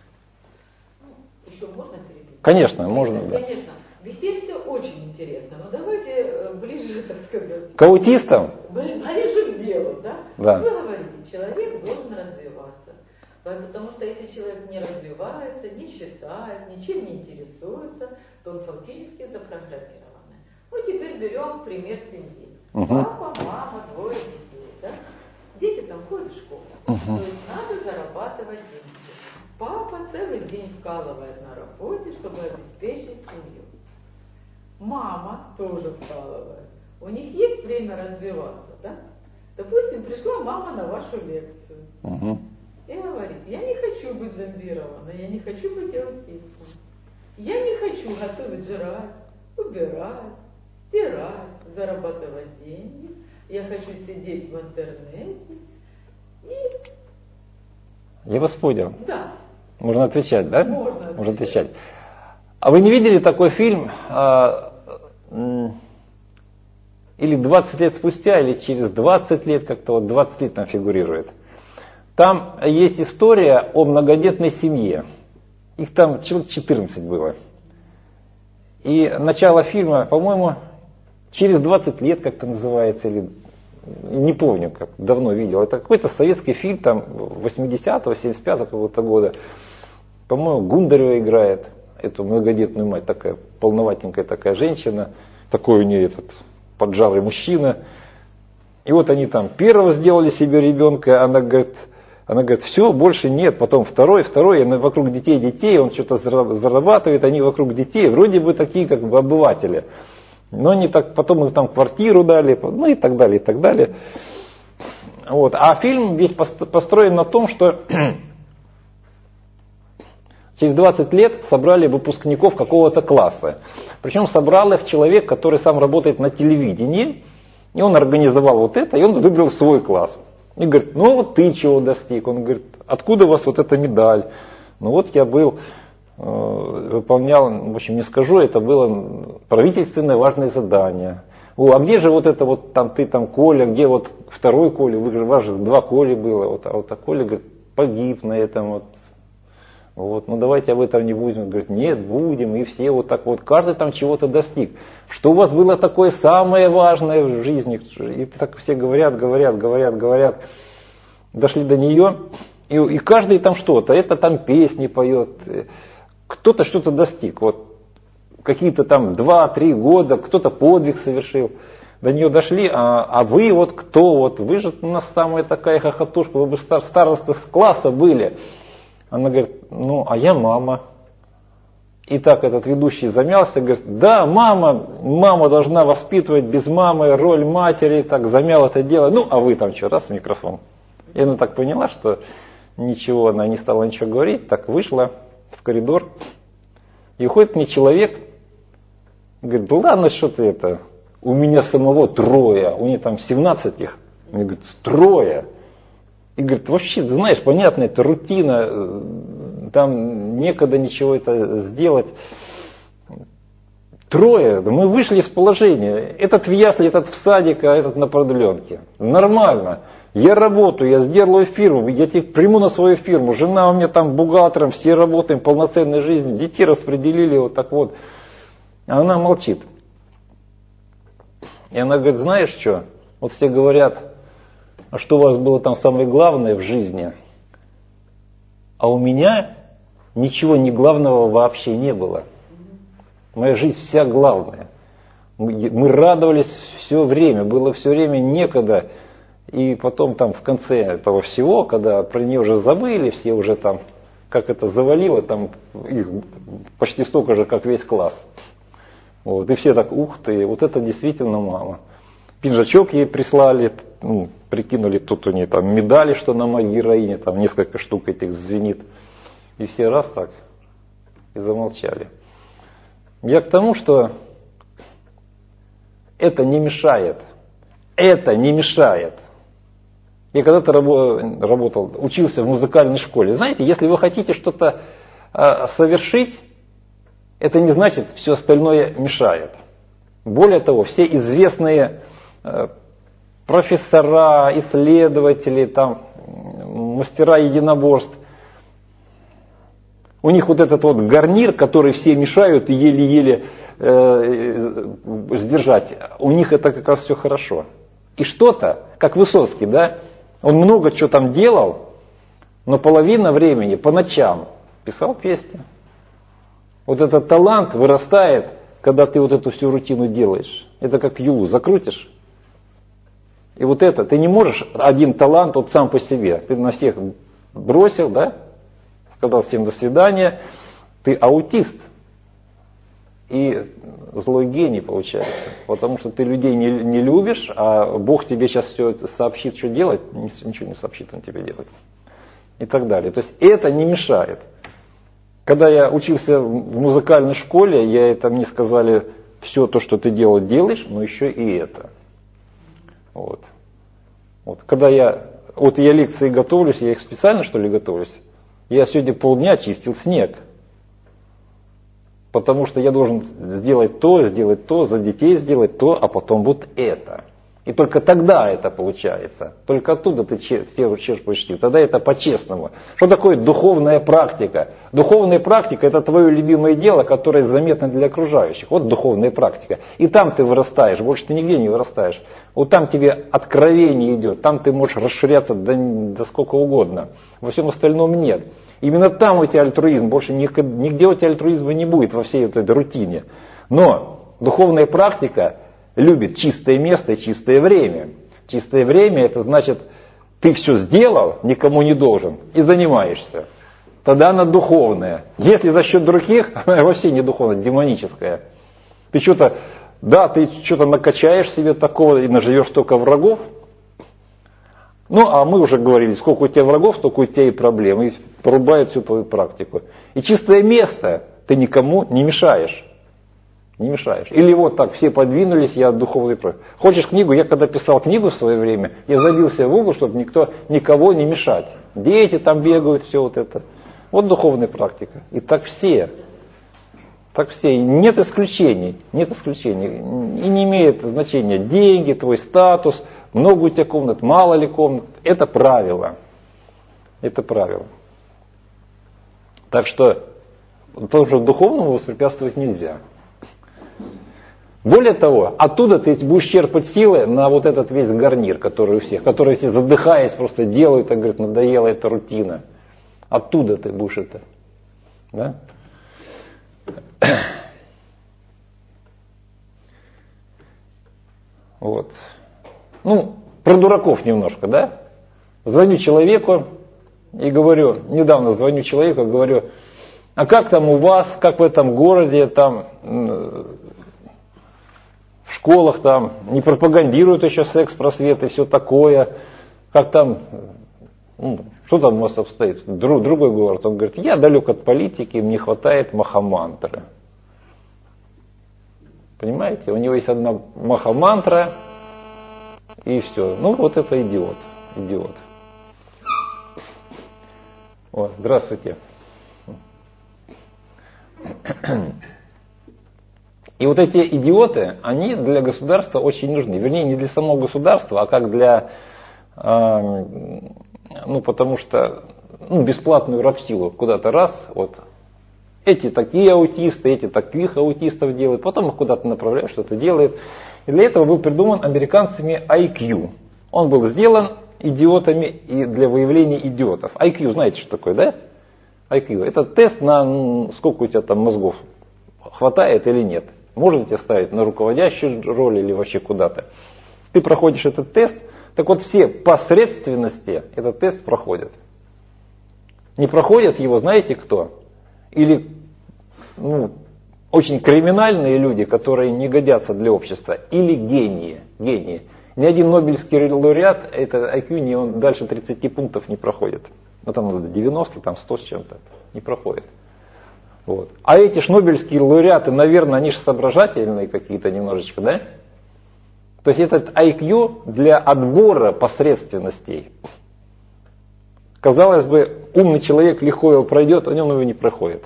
S2: Еще можно перебить?
S1: Конечно, можно.
S2: Да. Конечно. В эфире все очень интересно, но давайте ближе, так сказать.
S1: К аутистам?
S2: Ближе к делу, да?
S1: Да.
S2: Вы говорите, человек должен развиваться. Потому что если человек не развивается, не читает, ничем не интересуется, то он фактически запрограммированный. Ну, теперь берем пример семьи. Угу. Папа, мама, двое детей. Да? Дети там ходят в школу. Угу. То есть надо зарабатывать деньги. Папа целый день вкалывает на работе, чтобы обеспечить семью. Мама тоже вкалывает. У них есть время развиваться, да? Допустим, пришла мама на вашу лекцию. Угу. И говорит, я не хочу быть зомбированной, я не хочу быть аутистом. Я не хочу готовить, жрать, убирать, стирать, зарабатывать деньги. Я хочу сидеть в интернете и...
S1: Я вас понял.
S2: Да.
S1: Можно отвечать, да?
S2: Можно отвечать.
S1: Можно отвечать. А вы не видели такой фильм, а, или двадцать лет спустя, или через двадцать лет, как-то вот двадцать лет там фигурирует. Там есть история о многодетной семье. Их там человек четырнадцать было. И начало фильма, по-моему, через двадцать лет как-то называется, или не помню, как давно видел. Это какой-то советский фильм, там, восьмидесятого, семьдесят пятого какого-то года. По-моему, Гундарева играет эту многодетную мать, такая полноватенькая такая женщина, такой у нее этот поджарый мужчина. И вот они там первого сделали себе ребенка, она говорит, она говорит, все, больше нет, потом второй, второй, она вокруг детей, детей, он что-то зарабатывает, они вокруг детей, вроде бы такие как бы обыватели. Но они так, потом им там квартиру дали, ну и так далее, и так далее. Вот. А фильм весь построен на том, что через двадцать лет собрали выпускников какого-то класса. Причем собрал их человек, который сам работает на телевидении, и он организовал вот это, и он выбрал свой класс. И говорит, ну вот ты чего достиг? Он говорит, откуда у вас вот эта медаль? Ну вот я был, выполнял, в общем не скажу, это было правительственное важное задание. О, а где же вот это вот там ты там Коля, где вот второй Коля, вы же, у вас же два Коли было, вот, а вот а Коля, говорит, погиб на этом вот. Вот, ну давайте об этом не будем. Он говорит, нет, будем, и все вот так вот, каждый там чего-то достиг. Что у вас было такое самое важное в жизни? И так все говорят, говорят, говорят, говорят. Дошли до нее, и, и каждый там что-то, это там песни поет, кто-то что-то достиг. Вот какие-то там два-три года, кто-то подвиг совершил. До нее дошли, а, а вы вот кто? Вот вы же у нас самая такая хохотушка, вы бы стар, староста с класса были. Она говорит, ну, а я мама. И так этот ведущий замялся, говорит, да, мама, мама должна воспитывать, без мамы роль матери, так замял это дело. Ну, а вы там что, раз микрофон. И она так поняла, что ничего, она не стала ничего говорить, так вышла в коридор. И уходит к ней человек, говорит, да ладно, что ты это, у меня самого трое, у нее там семнадцать их. Она говорит, трое. И говорит, вообще, знаешь, понятно, это рутина, там некогда ничего это сделать. Трое, мы вышли из положения. Этот в ясли, этот в садик, а этот на продленке. Нормально. Я работаю, я сделаю фирму, я тебе приму на свою фирму. Жена у меня там бухгалтером, все работаем полноценной жизнью. Детей распределили вот так вот. А она молчит. И она говорит, знаешь что, вот все говорят, а что у вас было там самое главное в жизни? А у меня ничего не главного вообще не было. Моя жизнь вся главная. Мы, мы радовались все время, было все время некогда. И потом там в конце этого всего, когда про нее уже забыли, все уже там, как это завалило, там их почти столько же, как весь класс. Вот, и все так, ух ты, вот это действительно мама. Пинжачок ей прислали, ну, прикинули, тут у нее там медали, что на моей героине, там несколько штук этих звенит. И все раз так и замолчали. Я к тому, что это не мешает. Это не мешает. Я когда-то работал, учился в музыкальной школе. Знаете, если вы хотите что-то э, совершить, это не значит, все остальное мешает. Более того, все известные э, профессора, исследователи, там, мастера единоборств, у них вот этот вот гарнир, который все мешают и еле-еле э, сдержать, у них это как раз все хорошо. И что-то, как Высоцкий, да, он много чего там делал, но половина времени по ночам писал песни. Вот этот талант вырастает, когда ты вот эту всю рутину делаешь. Это как юлу закрутишь. И вот это, ты не можешь один талант вот сам по себе. Ты на всех бросил, да? Сказал всем до свидания. Ты аутист. И злой гений получается. Потому что ты людей не, не любишь, а Бог тебе сейчас все это сообщит, что делать. Ничего не сообщит он тебе делать. И так далее. То есть это не мешает. Когда я учился в музыкальной школе, я это мне сказали, все то, что ты делал, делаешь, но еще и это. Вот. Вот. Когда я, вот я лекции готовлюсь, я их специально что ли готовлюсь, я сегодня полдня чистил снег. Потому что я должен сделать то, сделать то, за детей сделать то, а потом вот это. И только тогда это получается. Только оттуда ты черпаешь силы. Тогда это по-честному. Что такое духовная практика? Духовная практика — это твое любимое дело, которое заметно для окружающих. Вот духовная практика. И там ты вырастаешь, больше ты нигде не вырастаешь. Вот там тебе откровение идет, там ты можешь расширяться до, до сколько угодно. Во всем остальном нет. Именно там у тебя альтруизм, больше нигде у тебя альтруизма не будет во всей этой рутине. Но духовная практика любит чистое место и чистое время. Чистое время — это значит, ты все сделал, никому не должен, и занимаешься. Тогда она духовная. Если за счет других, она вообще не духовная, демоническая. Ты что-то, да, ты что-то накачаешь себе такого и наживешь только врагов. Ну, а мы уже говорили, сколько у тебя врагов, столько у тебя и проблем. И порубает всю твою практику. И чистое место ты никому не мешаешь. Не мешаешь. Или вот так, все подвинулись, я духовный практик. Хочешь книгу? Я когда писал книгу в свое время, я забился в угол, чтобы никто, никого не мешать. Дети там бегают, все вот это. Вот духовная практика. И так все. Так все. Нет исключений. Нет исключений. И не имеет значения деньги, твой статус, много у тебя комнат, мало ли комнат. Это правило. Это правило. Так что тоже духовному воспрепятствовать нельзя. Более того, оттуда ты будешь черпать силы на вот этот весь гарнир, который у всех, который все задыхаясь просто делают, и говорят, надоела эта рутина. Оттуда ты будешь это. Да? Вот. Ну, про дураков немножко, да? Звоню человеку и говорю, недавно звоню человеку, говорю, а как там у вас, как в этом городе, там в школах там не пропагандируют еще секс-просвет и все такое, как там, ну, что там у вас обстоит? Друг, другой город, он говорит, я далек от политики, мне хватает махамантры. Понимаете, у него есть одна махамантра, и все. Ну вот это идиот, идиот. О, здравствуйте. И вот эти идиоты, они для государства очень нужны. Вернее, не для самого государства, а как для, э, ну потому что, ну, бесплатную рабсилу куда-то раз, вот, эти такие аутисты, эти таких аутистов делают, потом их куда-то направляют, что-то делают. И для этого был придуман американцами ай кью. Он был сделан идиотами и для выявления идиотов. ай кью, знаете, что такое, да? ай кью. Это тест на, ну, сколько у тебя там мозгов хватает или нет. Можно тебя ставить на руководящую роль или вообще куда-то. Ты проходишь этот тест, так вот все посредственности этот тест проходят. Не проходят его, знаете кто? Или, ну, очень криминальные люди, которые не годятся для общества, или гении. гении. Ни один нобелевский лауреат, это ай кью, не, он дальше тридцати пунктов не проходит. Ну там девяносто, там сто с чем-то не проходит. Вот. А эти ж нобелевские лауреаты, наверное, они же соображательные какие-то немножечко, да? То есть этот ай кью для отбора посредственностей. Казалось бы, умный человек легко его пройдет, а он его не проходит.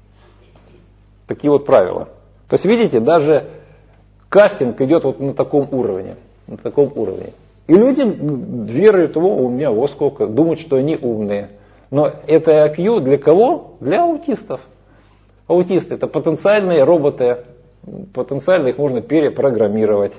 S1: Такие вот правила. То есть, видите, даже кастинг идет вот на таком уровне. На таком уровне. И люди веруют, о, у меня вот сколько, думают, что они умные. Но это ай кью для кого? Для аутистов. Аутисты это потенциальные роботы. Потенциально их можно перепрограммировать.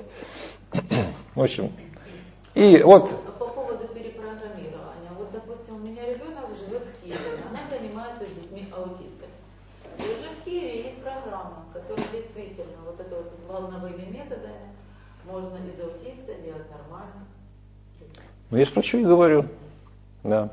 S1: В общем. И вот.
S2: По поводу перепрограммирования. Вот, допустим, у меня ребенок живет в Киеве. Она занимается с детьми аутистами. И уже в Киеве есть программа, которая действительно вот это вот волновыми методами можно из аутиста делать нормально.
S1: Ну я ж про что и говорю. Да.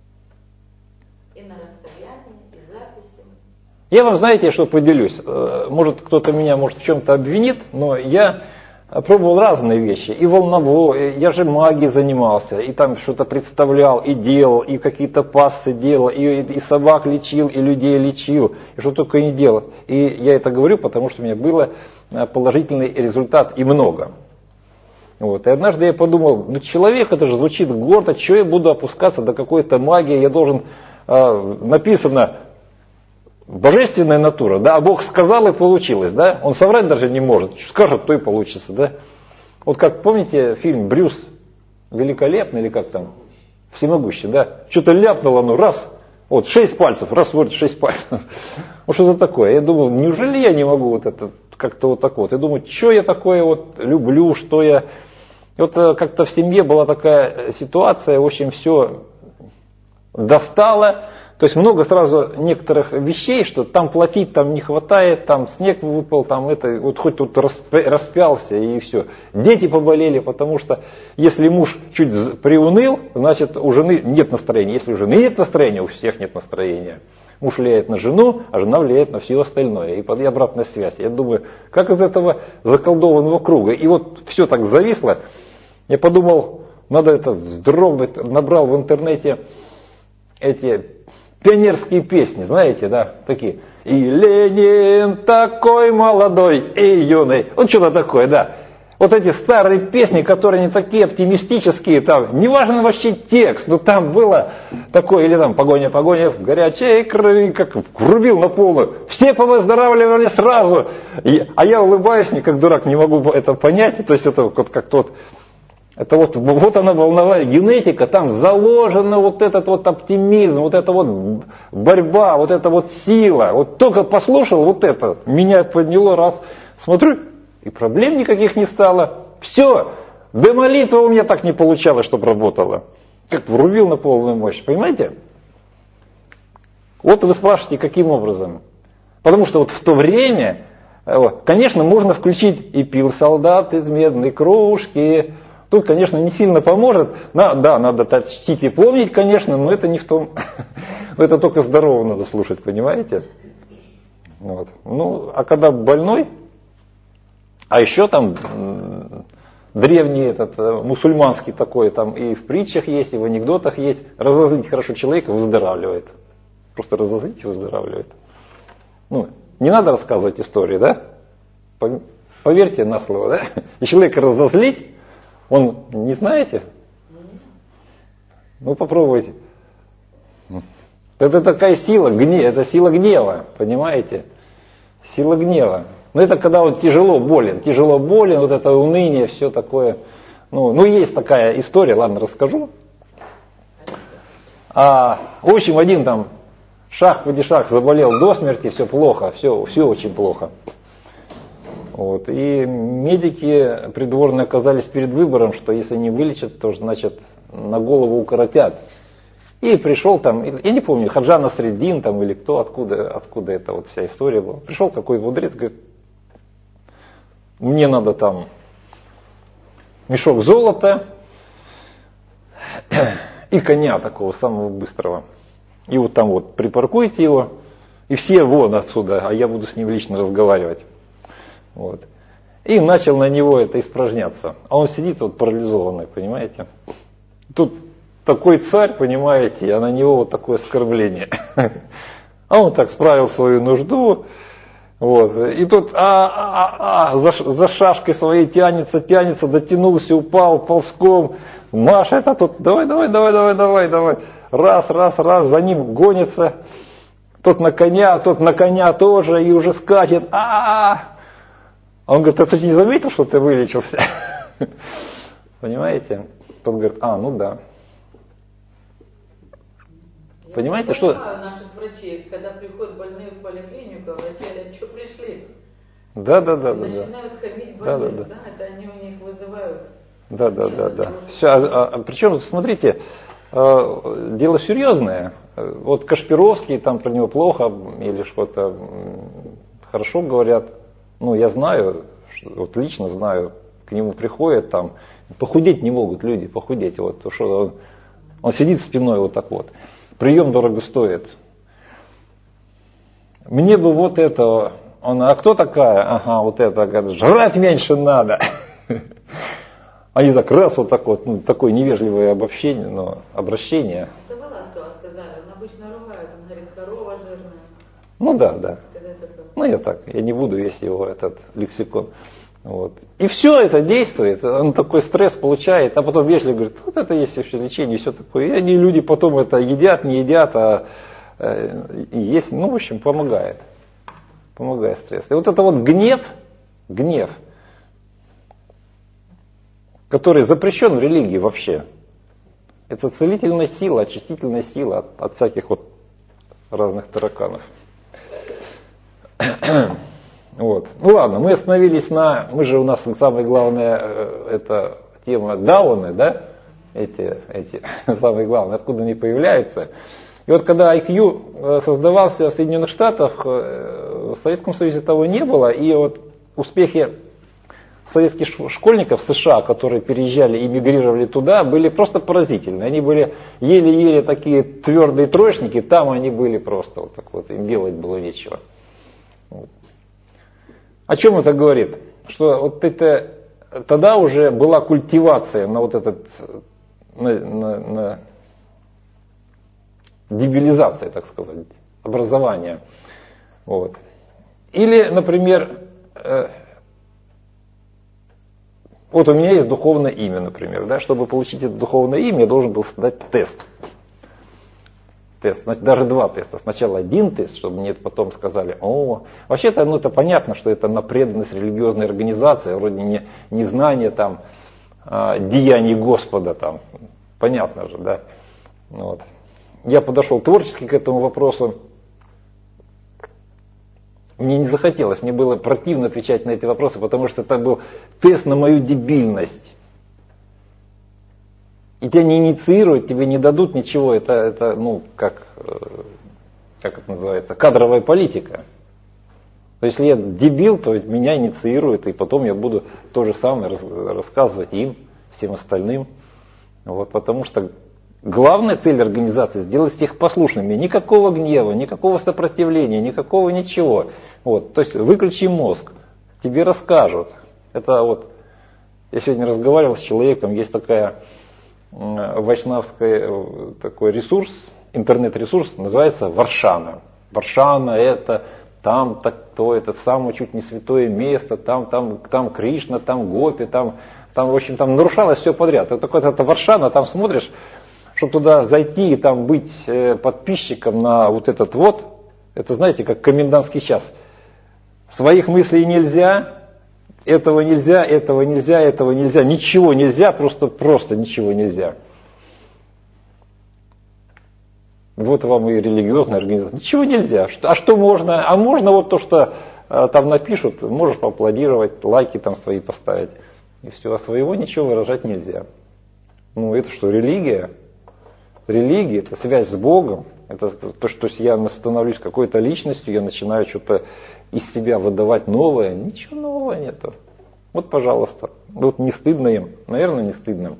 S2: И на расстоянии, и записи.
S1: Я вам, знаете, что поделюсь. Может, кто-то меня, может, в чем-то обвинит, но я пробовал разные вещи. И волновой, я же магией занимался, и там что-то представлял, и делал, и какие-то пассы делал, и, и собак лечил, и людей лечил, и что только не делал. И я это говорю, потому что у меня был положительный результат и много. Вот. И однажды я подумал, ну человек, это же звучит гордо, что я буду опускаться до какой-то магии, я должен, э, написано, божественная натура, да, а Бог сказал и получилось, да, он соврать даже не может, что скажет, то и получится, да. Вот как, помните фильм «Брюс великолепный» или как там, «Всемогущий», да, что-то ляпнуло, ну раз, вот шесть пальцев, раз вот шесть пальцев, вот что-то такое. Я думал, неужели я не могу вот это, как-то вот так вот, я думаю, что я такое вот люблю, что я, и вот как-то в семье была такая ситуация, в общем, все достало. То есть много сразу некоторых вещей, что там платить там не хватает, там снег выпал, там это, вот хоть тут распялся и все. Дети поболели, потому что если муж чуть приуныл, значит у жены нет настроения. Если у жены нет настроения, у всех нет настроения. Муж влияет на жену, а жена влияет на все остальное. И обратная связь. Я думаю, как из этого заколдованного круга. И вот все так зависло. Я подумал, надо это вздрогнуть. Набрал в интернете эти пионерские песни, знаете, да, такие. И Ленин такой молодой и юный. Вот что-то такое, да. Вот эти старые песни, которые не такие оптимистические, там, неважно вообще текст, но там было такое, или там «Погоня, погоня в горячей крови», как врубил на полную, все повыздоравливали сразу, и, а я улыбаюсь, не как дурак, не могу это понять, то есть это вот как тот, это вот, вот она волновая генетика, там заложена вот этот вот оптимизм, вот эта вот борьба, вот эта вот сила, вот только послушал вот это, меня подняло раз, смотрю, и проблем никаких не стало. Все, до молитвы у меня так не получалось, чтобы работало. Как врубил на полную мощь, понимаете? Вот вы спрашиваете, каким образом? Потому что вот в то время, конечно, можно включить «И пил солдат из медной кружки». Тут, конечно, не сильно поможет. Да, да, надо чтить и помнить, конечно, но это не в том. Это только здорово надо слушать, понимаете? Вот. Ну, а когда больной, а еще там древний этот, мусульманский такой, там и в притчах есть, и в анекдотах есть. Разозлить хорошо человека выздоравливает. Просто разозлить и выздоравливает. Ну, не надо рассказывать истории, да? Поверьте на слово, да? И человека разозлить, он, не знаете? Ну, попробуйте. Это такая сила, гнев, это сила гнева, понимаете? Сила гнева. Но это когда вот тяжело болен, тяжело болен, вот это уныние, все такое. Ну, ну есть такая история, ладно, расскажу. А, в общем, один там шах-падишах заболел до смерти, все плохо, все, все очень плохо. Вот. И медики придворные оказались перед выбором, что если не вылечат, то значит на голову укоротят. И пришел там, я не помню, Хаджа Насреддин там или кто, откуда, откуда эта вот вся история была. Пришел какой-то мудрец, говорит, мне надо там мешок золота и коня такого самого быстрого. И вот там вот припаркуйте его, и все вон отсюда, а я буду с ним лично разговаривать. Вот. И начал на него это испражняться. А он сидит вот парализованный, понимаете. Тут такой царь, понимаете, а на него вот такое оскорбление. А он так справил свою нужду. Вот. И тут а, а, а, за, за шашкой своей тянется, тянется, дотянулся, упал ползком. Маша, это тут, давай, давай, давай, давай, давай, давай. Раз, раз, раз, за ним гонится. Тот на коня, тот на коня тоже, и уже скачет. А-а-а! А он говорит, а ты не заметил, что ты вылечился? Понимаете? Тот говорит, а, ну да.
S2: Я
S1: понимаете,
S2: не
S1: что...
S2: понимаю наших врачей, когда приходят больные в поликлинику, врачи говорят, что пришли?
S1: Да, да, да, да.
S2: Начинают хамить больных,
S1: да, да, да.
S2: да, это они у них вызывают.
S1: Да, да, да, да. Все, а, а, причем, смотрите, э, дело серьезное. Вот Кашпировский, там про него плохо или что-то хорошо говорят. Ну, я знаю, вот лично знаю, к нему приходят там, похудеть не могут люди, похудеть. Вот, что он, он сидит спиной вот так вот. Прием дорого стоит. Мне бы вот этого, он, а кто такая? Ага, вот это, говорит, жрать меньше надо. Они так раз вот так вот, ну, такое невежливое обобщение, но обращение.
S2: Это вы ласково сказали, он обычно ругает, он говорит, корова жирная.
S1: Ну да, да.
S2: Это
S1: Ну я так, я не буду весь его этот лексикон. Вот. И все это действует, он такой стресс получает, а потом вежливо говорит, вот это есть вообще лечение, и все такое. И они, люди потом это едят, не едят, а э, есть, ну в общем, помогает. Помогает стресс. И вот это вот гнев, гнев, который запрещен в религии вообще. Это целительная сила, очистительная сила от, от всяких вот разных тараканов. Вот. Ну ладно, мы остановились на, мы же у нас самое главное, это тема дауны, да, эти, эти, самое главное, откуда они появляются. И вот когда ай кью создавался в Соединенных Штатах, в Советском Союзе того не было, и вот успехи советских школьников в США, которые переезжали и мигрировали туда, были просто поразительны. Они были еле-еле такие твердые троечники, там они были просто вот так вот, им делать было нечего. О чем это говорит? Что вот это тогда уже была культивация на вот этот, на, на, на дебилизация, так сказать, образования. Вот. Или, например, Вот у меня есть духовное имя, например. Да? Чтобы получить это духовное имя, я должен был сдать тест. Тест, даже два теста. Сначала один тест, чтобы мне потом сказали, о, вообще-то ну, это понятно, что это на преданность религиозной организации, вроде не, не знание там, а, деяний Господа. Там. Понятно же, да? Вот. Я подошел творчески к этому вопросу. Мне не захотелось, мне было противно отвечать на эти вопросы, потому что это был тест на мою дебильность. И тебя не инициируют, тебе не дадут ничего. Это, это ну, как, как это называется, кадровая политика. То есть, если я дебил, то меня инициируют, и потом я буду то же самое рассказывать им, всем остальным. Вот, потому что главная цель организации – сделать их послушными. Никакого гнева, никакого сопротивления, никакого ничего. Вот, то есть, выключи мозг, тебе расскажут. Это вот, я сегодня разговаривал с человеком, есть такая... вайшнавский такой ресурс, интернет-ресурс, называется Варшана. Варшана это там так, то, это самое чуть не святое место, там, там, там Кришна, там Гопи, там, там, в общем, там нарушалось все подряд. Это такое, это Варшана, там смотришь, чтобы туда зайти и там быть подписчиком на вот этот вот, это знаете, как комендантский час. Своих мыслей нельзя. Этого нельзя, этого нельзя, этого нельзя, ничего нельзя, просто, просто ничего нельзя. Вот вам и религиозная организация. Ничего нельзя. А что можно? А можно вот то, что а, там напишут, можешь поаплодировать, лайки там свои поставить. И все, а своего ничего выражать нельзя. Ну это что, религия? Религия, это связь с Богом. Это то, что я становлюсь какой-то личностью, я начинаю что-то из себя выдавать новое. Ничего нового нету. Вот, пожалуйста. Вот не стыдно им. Наверное, не стыдно.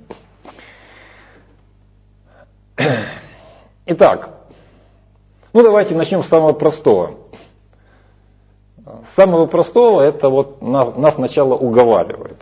S1: Итак, ну давайте начнем с самого простого. С самого простого это вот нас, нас сначала уговаривает.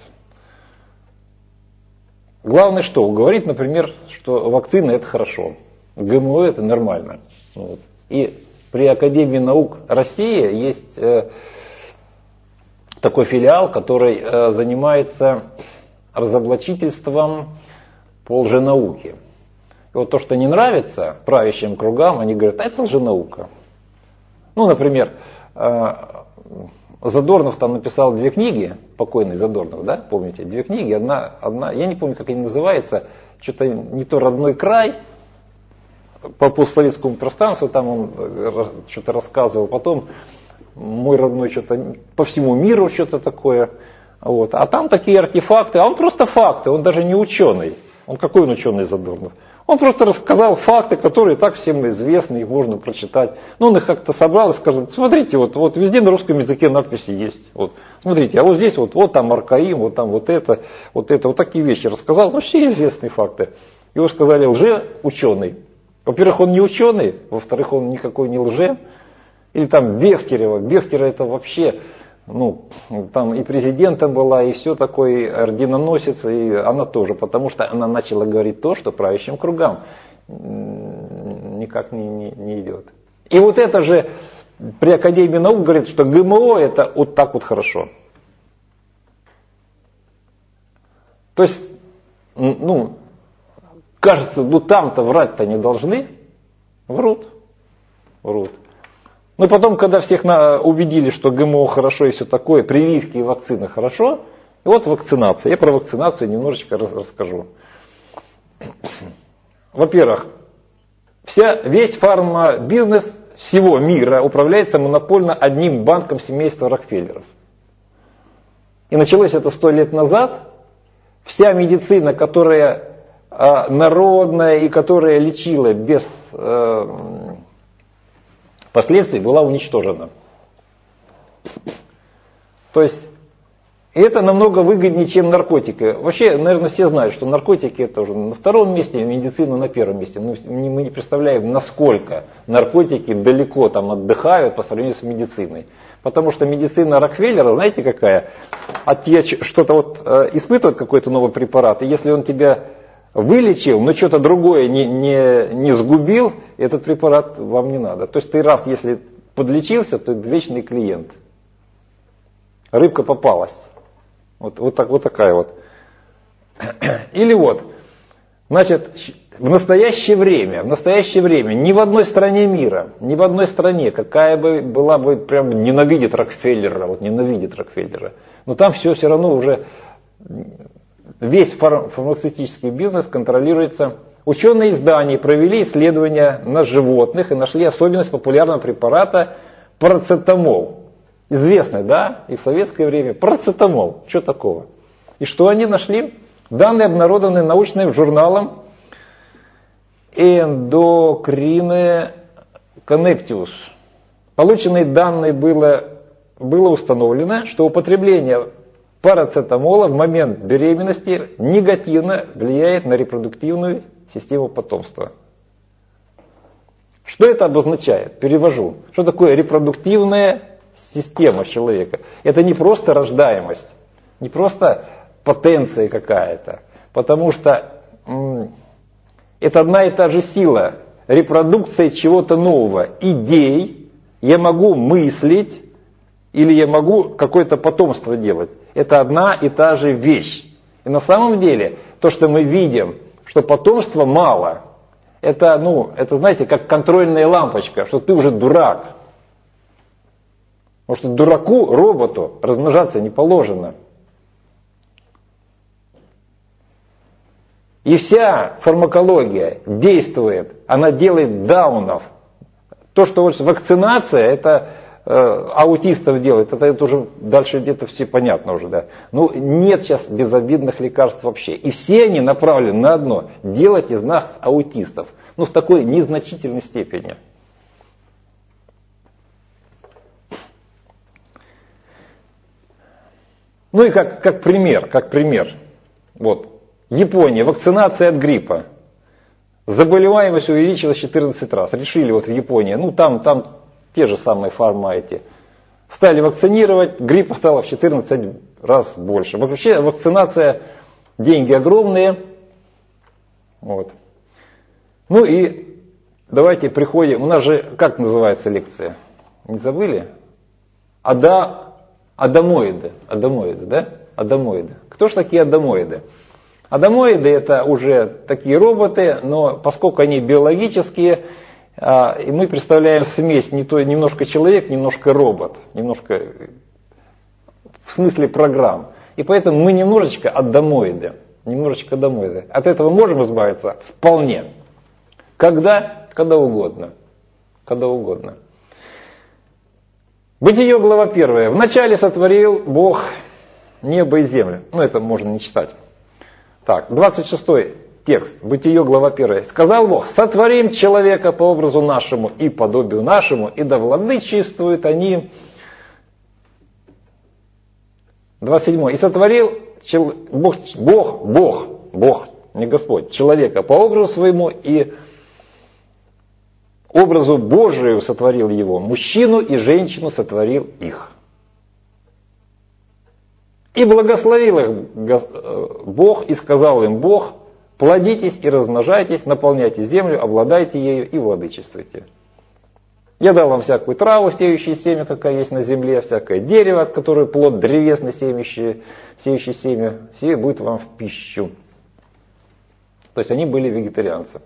S1: Главное что? Уговорить, например, что вакцина это хорошо. ГМО это нормально. Вот. И при Академии наук России есть э, такой филиал, который э, занимается разоблачительством по лженауке. И вот то, что не нравится правящим кругам, они говорят, а это лженаука. Ну, например, э, Задорнов там написал две книги, покойный Задорнов, да, помните, две книги, одна, одна, я не помню, как они называются, что-то не то «Родной край», по постсоветскому пространству, там он что-то рассказывал, потом «Мой родной» что-то по всему миру что-то такое. Вот. А там такие артефакты, а он просто факты, он даже не ученый. Он какой он ученый Задорнов? Он просто рассказал факты, которые так всем известны, их можно прочитать. Но он их как-то собрал и сказал, смотрите, вот, вот везде на русском языке надписи есть. Вот, смотрите, а вот здесь вот, вот там Аркаим, вот там вот это, вот это, вот такие вещи рассказал. Ну, все известные факты. Его сказали лжеученый. Во-первых, он не ученый, во-вторых, он никакой не лже. Или там Бехтерева. Бехтера это вообще, ну, там и президентом была, и все такое, и орденоносец, и она тоже, потому что она начала говорить то, что правящим кругам никак не, не, не идет. И вот это же при Академии наук говорит, что ГМО это вот так вот хорошо. То есть, ну, кажется, ну там-то врать-то не должны. Врут. Врут. Но потом, когда всех на, убедили, что ГМО хорошо и все такое, прививки и вакцины хорошо, и вот вакцинация. Я про вакцинацию немножечко раз, расскажу. Во-первых, вся, весь фармбизнес всего мира управляется монопольно одним банком семейства Рокфеллеров. И началось это сто лет назад. Вся медицина, которая э, народная и которая лечила без э, последствий, была уничтожена. То есть это намного выгоднее, чем наркотики. Вообще, наверное, все знают, что наркотики это уже на втором месте, медицина на первом месте. Но мы не представляем, насколько наркотики далеко там отдыхают по сравнению с медициной. Потому что медицина Рокфеллера, знаете какая? От тебя что-то вот э, испытывает какой-то новый препарат, и если он тебя вылечил, но что-то другое не, не, не сгубил, этот препарат вам не надо. То есть ты раз, если подлечился, то это вечный клиент. Рыбка попалась. Вот, вот, так, вот такая вот Или вот, значит, в настоящее время, в настоящее время ни в одной стране мира, ни в одной стране, какая бы была бы, прям ненавидит Рокфеллера, вот ненавидит Рокфеллера, но там все все равно уже, весь фармацевтический бизнес контролируется. Ученые из Дании провели исследования на животных и нашли особенность популярного препарата парацетамол. Известный, да, и в советское время. Парацетамол, что такого? И что они нашли? Данные обнародованы научным журналом Endocrine Connectius. Полученные данные было, было установлено, что употребление парацетамола в момент беременности негативно влияет на репродуктивную систему потомства. Что это обозначает? Перевожу. Что такое репродуктивная система человека? Это не просто рождаемость, не просто потенция какая-то, потому что м- это одна и та же сила, репродукция чего-то нового, идей. Я могу мыслить или я могу какое-то потомство делать. Это одна и та же вещь. И на самом деле то, что мы видим, что потомства мало, это, ну, это, знаете, как контрольная лампочка, что ты уже дурак. Потому что дураку, роботу, размножаться не положено. И вся фармакология действует, она делает даунов. То, что вот вакцинация, это э, аутистов делает, это, это уже дальше где-то все понятно уже, да. Ну, нет сейчас безобидных лекарств вообще. И все они направлены на одно, делать из нас аутистов. Ну, в такой незначительной степени. Ну и как, как пример, как пример. Вот. Япония, вакцинация от гриппа. Заболеваемость увеличилась четырнадцать раз. Решили вот в Японии, ну там, там те же самые фарма эти. Стали вакцинировать, гриппа стало в четырнадцать раз больше. Вообще вакцинация, деньги огромные. Вот. Ну и давайте приходим, у нас же, как называется лекция? Не забыли? Ада, адамоиды. Адамоиды, да? Адамоиды. Кто же такие адамоиды? Адамоиды это уже такие роботы, но поскольку они биологические, и мы представляем смесь не то, немножко человек, немножко робот, немножко в смысле программ. И поэтому мы немножечко адамоиды, немножечко адамоиды. От этого можем избавиться? Вполне. Когда? Когда угодно. Когда угодно. Бытие, глава первая. Вначале сотворил Бог небо и землю. Ну, это можно не читать. Так, двадцать шестой текст, Бытие, глава первая. Сказал Бог, сотворим человека по образу нашему и подобию нашему, и да владычествуют они. двадцать седьмой. И сотворил чел... Бог, Бог, Бог, Бог, не Господь, человека по образу своему и образу Божию сотворил его. Мужчину и женщину сотворил их. И благословил их Бог, и сказал им Бог, плодитесь и размножайтесь, наполняйте землю, обладайте ею и владычествуйте. Я дал вам всякую траву, сеющую семя, какая есть на земле, всякое дерево, от которого плод древесный, сеющий, сеющий семя, все будет вам в пищу. То есть они были вегетарианцы.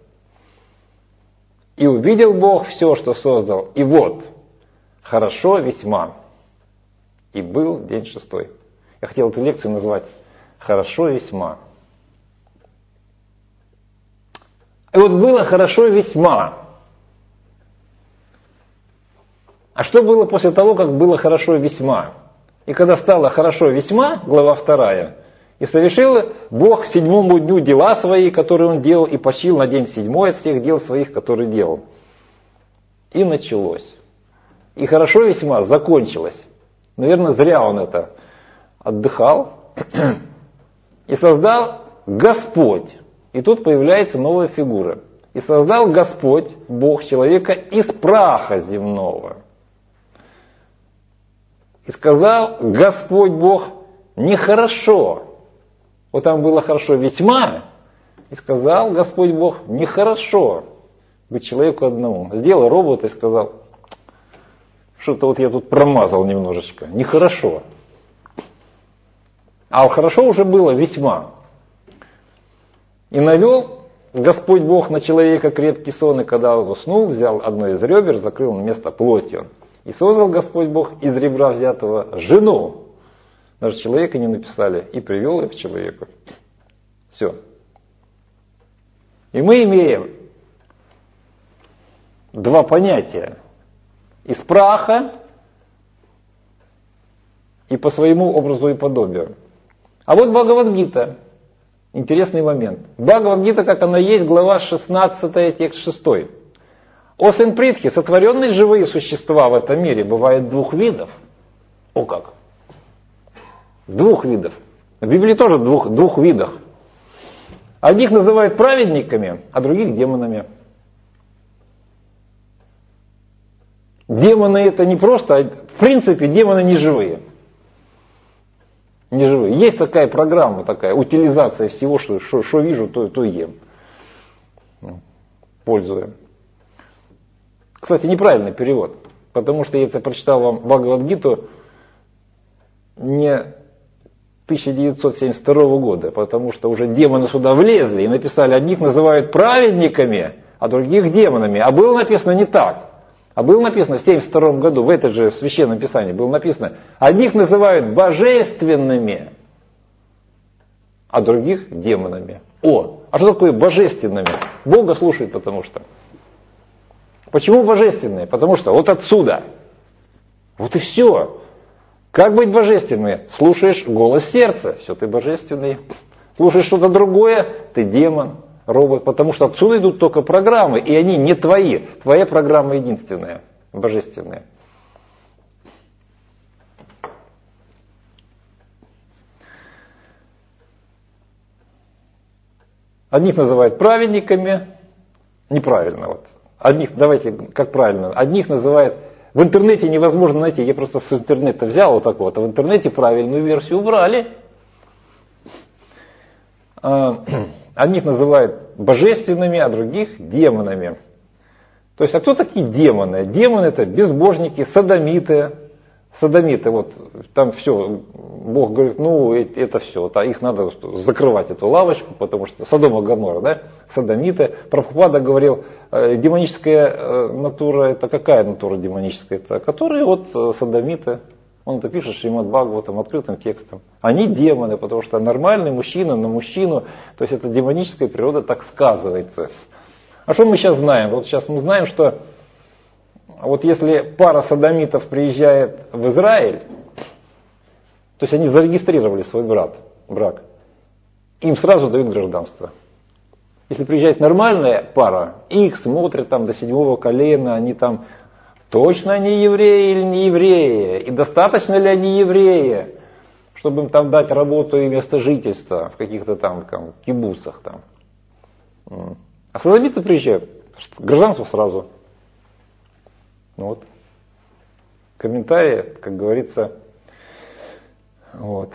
S1: И увидел Бог все, что создал, и вот, хорошо весьма. И был день шестой. Я хотел эту лекцию назвать «Хорошо весьма». И вот было хорошо весьма. А что было после того, как было хорошо весьма? И когда стало хорошо весьма, глава вторая, и совершил Бог к седьмому дню дела свои, которые Он делал, и почил на день седьмой от всех дел своих, которые делал. И началось. И хорошо весьма закончилось. Наверное, зря Он это отдыхал. И создал Господь. И тут появляется новая фигура. И создал Господь, Бог человека, из праха земного. И сказал Господь Бог, нехорошо. Вот там было хорошо весьма. И сказал Господь Бог, нехорошо быть человеку одному. Сделал робота и сказал, что-то вот я тут промазал немножечко. Нехорошо. А хорошо уже было весьма. И навел Господь Бог на человека крепкий сон, и когда он уснул, взял одно из ребер, закрыл на место плотью. И создал Господь Бог из ребра взятого жену. Даже человека не написали. И привел ее к человеку. Все. И мы имеем два понятия. Из праха и по своему образу и подобию. А вот Бхагавад-гита. Интересный момент. Бхагавад-гита, как она есть, глава шестнадцатая, текст шестой. О сын Притхи, сотворенные живые существа в этом мире бывают двух видов. О как? Двух видов. В Библии тоже двух, двух видах. Одних называют праведниками, а других демонами. Демоны это не просто, в принципе демоны не живые. Не живые. Есть такая программа, такая утилизация всего, что, что, что вижу, то, то ем. Пользуем. Кстати, неправильный перевод, потому что я прочитал вам Бхагавад-гиту не тысяча девятьсот семьдесят второго года, потому что уже демоны сюда влезли и написали, одних называют праведниками, а других демонами. А было написано не так. А было написано в семьдесят втором году, в этом же священном писании было написано, одних называют божественными, а других демонами. О, а что такое божественными? Бога слушает, потому что. Почему божественные? Потому что вот отсюда. Вот и все. Как быть божественными? Слушаешь голос сердца, все, ты божественный. Слушаешь что-то другое, ты демон, робот. Потому что отсюда идут только программы, и они не твои. Твоя программа единственная, божественная. Одних называют праведниками, неправильно вот. Одних, давайте, как правильно, одних называют, в интернете невозможно найти, я просто с интернета взял вот так вот, а в интернете правильную версию убрали. Одних называют божественными, а других демонами. То есть, а кто такие демоны? Демоны это безбожники, содомиты. Содомиты, вот там все, Бог говорит, ну это все, вот, а их надо закрывать, эту лавочку, потому что Содом и Гоморра, да, содомиты. Прабхупада говорил, демоническая натура, это какая натура демоническая? Это которые вот содомиты, он это пишет Шримад Бхагаватам открытым текстом. Они демоны, потому что нормальный мужчина на мужчину, то есть это демоническая природа так сказывается. А что мы сейчас знаем? Вот сейчас мы знаем, что вот если пара содомитов приезжает в Израиль, то есть они зарегистрировали свой брат, брак, им сразу дают гражданство. Если приезжает нормальная пара, их смотрят там до седьмого колена, они там, точно они евреи или не евреи, и достаточно ли они евреи, чтобы им там дать работу и место жительства в каких-то там, там кибуцах там. А содомиты приезжают, гражданство сразу. Ну вот. Комментарии, как говорится, вот.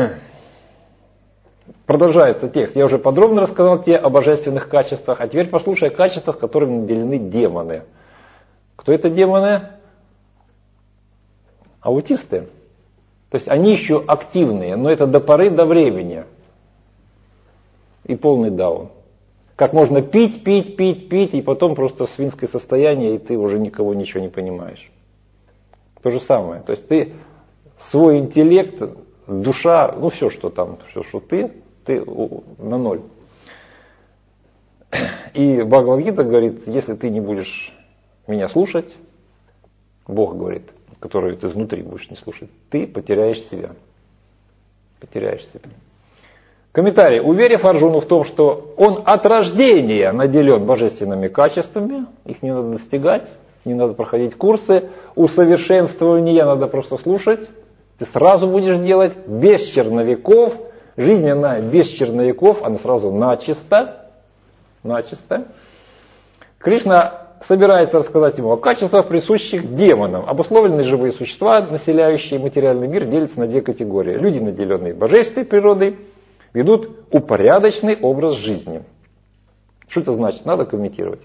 S1: Продолжается текст. Я уже подробно рассказал тебе о божественных качествах, а теперь послушай о качествах, которыми наделены демоны. Кто это демоны? Аутисты. То есть они еще активные, но это до поры до времени. И полный даун. Как можно пить, пить, пить, пить, и потом просто в свинское состояние, и ты уже никого ничего не понимаешь. То же самое. То есть ты свой интеллект, душа, ну все, что там, все, что ты, ты на ноль. И Бхагавад-гита говорит, если ты не будешь меня слушать, Бог говорит, который ты изнутри будешь не слушать, ты потеряешь себя. Потеряешь себя. Комментарий. Уверив Арджуну в том, что он от рождения наделен божественными качествами, их не надо достигать, не надо проходить курсы усовершенствования, надо просто слушать, ты сразу будешь делать без черновиков, жизнь она без черновиков, она сразу начисто, начисто. Кришна собирается рассказать ему о качествах, присущих демонам. Обусловленные живые существа, населяющие материальный мир, делятся на две категории. Люди, наделенные божественной природой, ведут упорядоченный образ жизни. Что это значит? Надо комментировать.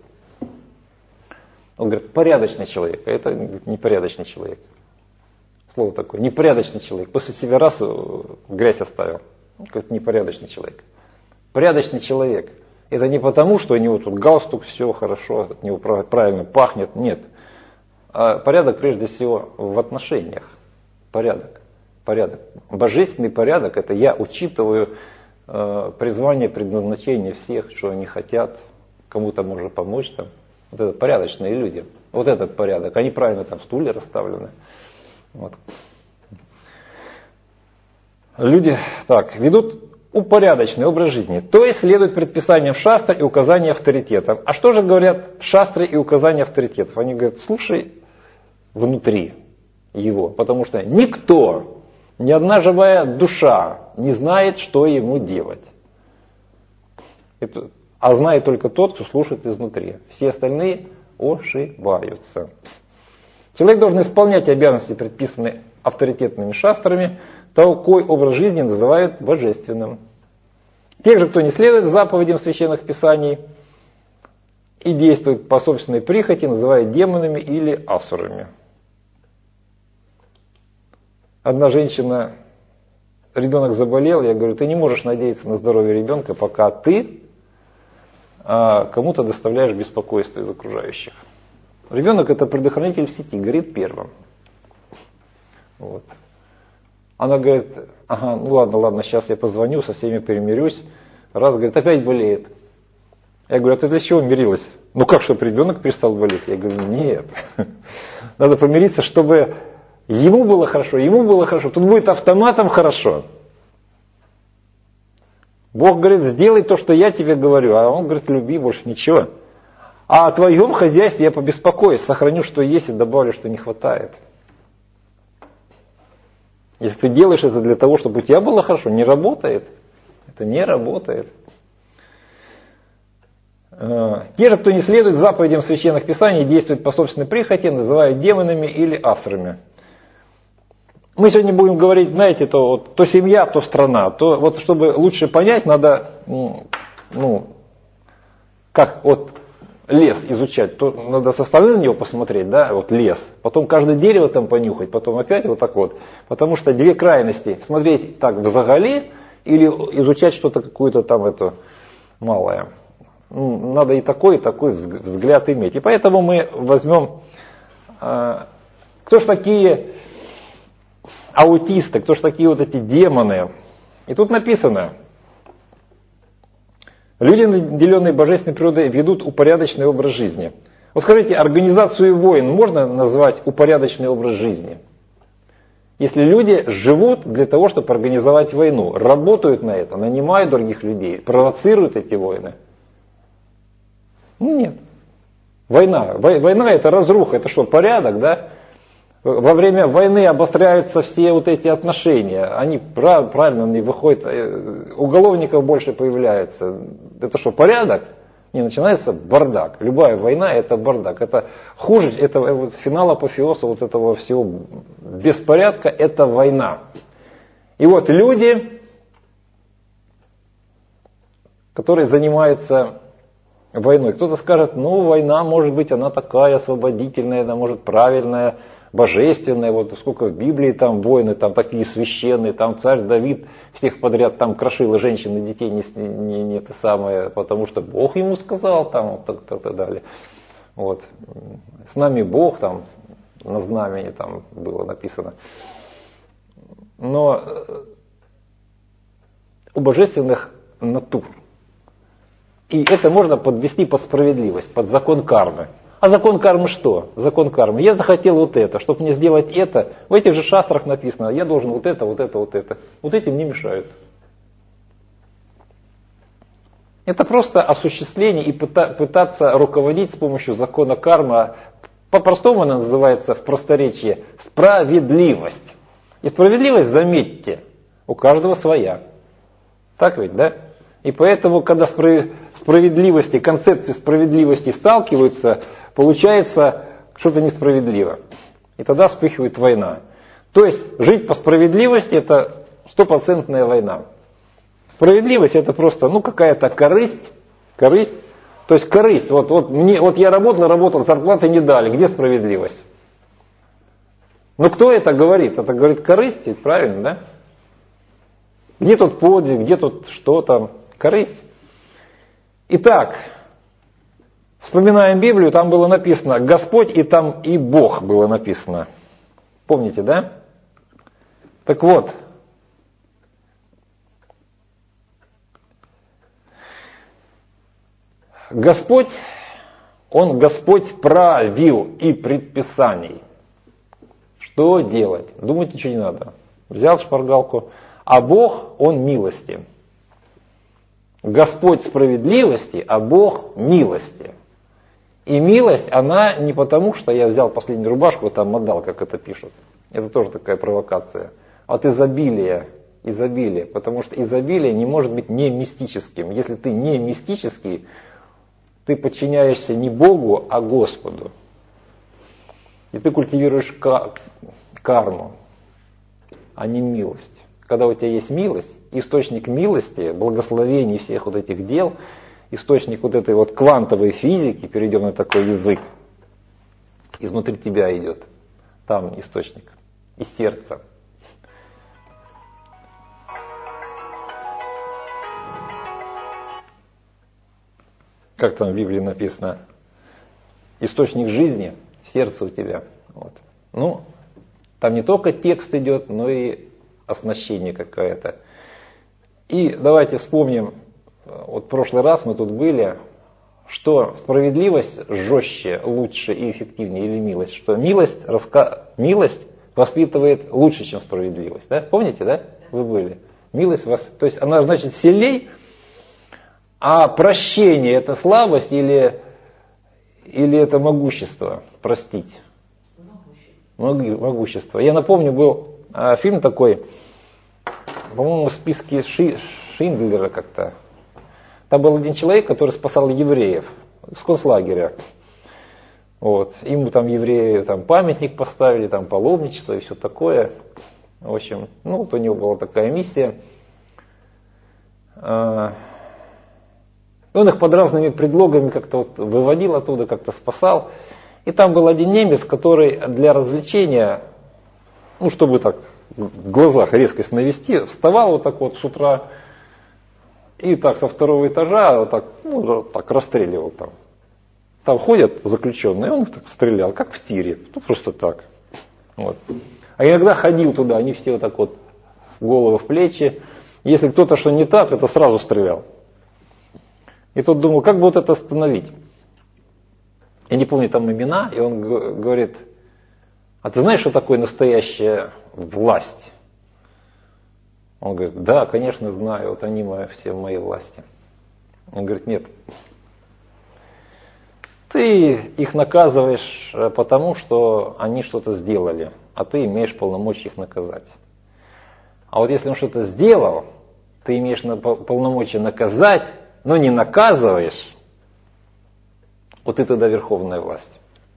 S1: Он говорит, порядочный человек, а это непорядочный человек. Слово такое, непорядочный человек. После себя раз грязь оставил. Он говорит, непорядочный человек. Порядочный человек. Это не потому, что у него тут галстук, все хорошо, от него правильно пахнет, нет. А порядок прежде всего в отношениях. Порядок. Порядок. Божественный порядок — это я учитываю э, призвание, предназначение всех, что они хотят, кому-то можно помочь там. Вот это порядочные люди. Вот этот порядок. Они правильно там стулья расставлены. Вот. Люди так ведут упорядоченный образ жизни, то есть следуют предписаниям шастры и указания авторитетов. А что же говорят шастры и указания авторитетов? Они говорят, слушай внутри его, потому что никто, ни одна живая душа не знает, что ему делать. Это, а знает только тот, кто слушает изнутри. Все остальные ошибаются. Человек должен исполнять обязанности, предписанные авторитетными шастрами. Такой образ жизни называют божественным. Тех же, кто не следует заповедям священных писаний и действует по собственной прихоти, называют демонами или асурами. Одна женщина, ребенок заболел, я говорю, ты не можешь надеяться на здоровье ребенка, пока ты а, кому-то доставляешь беспокойство из окружающих. Ребенок — это предохранитель в сети, горит первым. Вот. Она говорит, ага, ну ладно, ладно, сейчас я позвоню, со всеми перемирюсь. Раз, говорит, опять болеет. Я говорю, а ты для чего мирилась? Ну как, чтобы ребенок перестал болеть? Я говорю, нет. Надо помириться, чтобы ему было хорошо, ему было хорошо. Тут будет автоматом хорошо. Бог говорит, сделай то, что я тебе говорю. А он говорит, люби, больше ничего. А о твоем хозяйстве я побеспокоюсь, сохраню, что есть, и добавлю, что не хватает. Если ты делаешь это для того, чтобы у тебя было хорошо, не работает. Это не работает. Те же, кто не следует заповедям священных писаний, действует по собственной прихоти, называют демонами или авторами. Мы сегодня будем говорить, знаете, то, вот, то семья, то страна. То, вот, чтобы лучше понять, надо, ну, как вот лес изучать, то надо со стороны на него посмотреть, да, вот лес, потом каждое дерево там понюхать, потом опять вот так вот, потому что две крайности, смотреть так взагали или изучать что-то какое-то там это малое. Ну, надо и такой, и такой взгляд иметь. И поэтому мы возьмем, э, кто ж такие аутисты, кто ж такие вот эти демоны. И тут написано, люди, наделенные божественной природой, ведут упорядоченный образ жизни. Вот скажите, организацию войн можно назвать упорядоченный образ жизни? Если люди живут для того, чтобы организовать войну, работают на это, нанимают других людей, провоцируют эти войны. Ну нет. Война. Война — это разруха, это что, порядок, да? Во время войны обостряются все вот эти отношения. Они правильно не выходят, уголовников больше появляется. Это что, порядок? Не, начинается бардак. Любая война — это бардак. Это хуже, это вот финал апофеоза вот этого всего беспорядка — это война. И вот люди, которые занимаются войной. Кто-то скажет, ну война может быть она такая освободительная, она может правильная, божественная, вот сколько в Библии там войны, там такие священные, там царь Давид всех подряд там крошил, и женщин и детей не, не, не это самое, потому что Бог ему сказал, там вот так, так, так далее. Вот. С нами Бог, там на знамени там было написано. Но у божественных натур. И это можно подвести под справедливость, под закон кармы. А закон кармы что? Закон кармы. Я захотел вот это, чтобы мне сделать это. В этих же шастрах написано, я должен вот это, вот это, вот это. Вот этим не мешают. Это просто осуществление и пытаться руководить с помощью закона кармы. По-простому она называется в просторечии справедливость. И справедливость, заметьте, у каждого своя. Так ведь, да? И поэтому, когда справедливости, концепции справедливости сталкиваются, получается что-то несправедливо. И тогда вспыхивает война. То есть жить по справедливости — это стопроцентная война. Справедливость — это просто ну, какая-то корысть, корысть. То есть корысть. Вот, вот, мне, вот я работал, работал, зарплаты не дали. Где справедливость? Ну кто это говорит? Это говорит корысть, ведь правильно, да? Где тут подвиг, где тут что там? Корысть. Итак, вспоминаем Библию, там было написано Господь, и там и Бог было написано. Помните, да? Так вот, Господь, Он Господь правил и предписаний. Что делать? Думать ничего не надо. Взял шпаргалку. А Бог, Он милости. Господь справедливости, а Бог милости. И милость, она не потому, что я взял последнюю рубашку, там отдал, как это пишут. Это тоже такая провокация. От изобилия. Изобилие. Потому что изобилие не может быть не мистическим. Если ты не мистический, ты подчиняешься не Богу, а Господу. И ты культивируешь карму, а не милость. Когда у тебя есть милость, источник милости, благословений всех вот этих дел, источник вот этой вот квантовой физики, перейдем на такой язык, изнутри тебя идет. Там источник, из сердца. Как там в Библии написано? Источник жизни в сердце у тебя. Вот. Ну, там не только текст идет, но и оснащение какое-то. И давайте вспомним, вот в прошлый раз мы тут были, что справедливость жестче, лучше и эффективнее или милость? Что милость, раска... милость воспитывает лучше, чем справедливость. Да? Помните, да? Вы были. Милость вас, то есть она, значит, сильней, а прощение это слабость или, или это могущество? Простить. Могущество. Могущество. Я напомню, был а, фильм такой, по-моему, в списке Ши, Шиндлера как-то. Там был один человек, который спасал евреев с концлагеря. Вот. Ему там евреи там, памятник поставили, там паломничество и все такое. В общем, ну вот у него была такая миссия. Он их под разными предлогами как-то вот выводил оттуда, как-то спасал. И там был один немец, который для развлечения, ну чтобы так в глазах резкость навести, вставал вот так вот с утра и так со второго этажа вот так, ну, так расстреливал там. Там ходят заключенные, он их так стрелял, как в тире, ну просто так. Вот. А иногда ходил туда, они все вот так вот, голову в плечи. Если кто-то что не так, это сразу стрелял. И тот думал, как бы вот это остановить. Я не помню там имена, и он говорит, а ты знаешь, что такое настоящая власть? Он говорит, да, конечно знаю, вот они мои, все в моей власти. Он говорит, нет. Ты их наказываешь потому, что они что-то сделали, а ты имеешь полномочия их наказать. А вот если он что-то сделал, ты имеешь полномочия наказать, но не наказываешь, вот ты тогда верховная власть.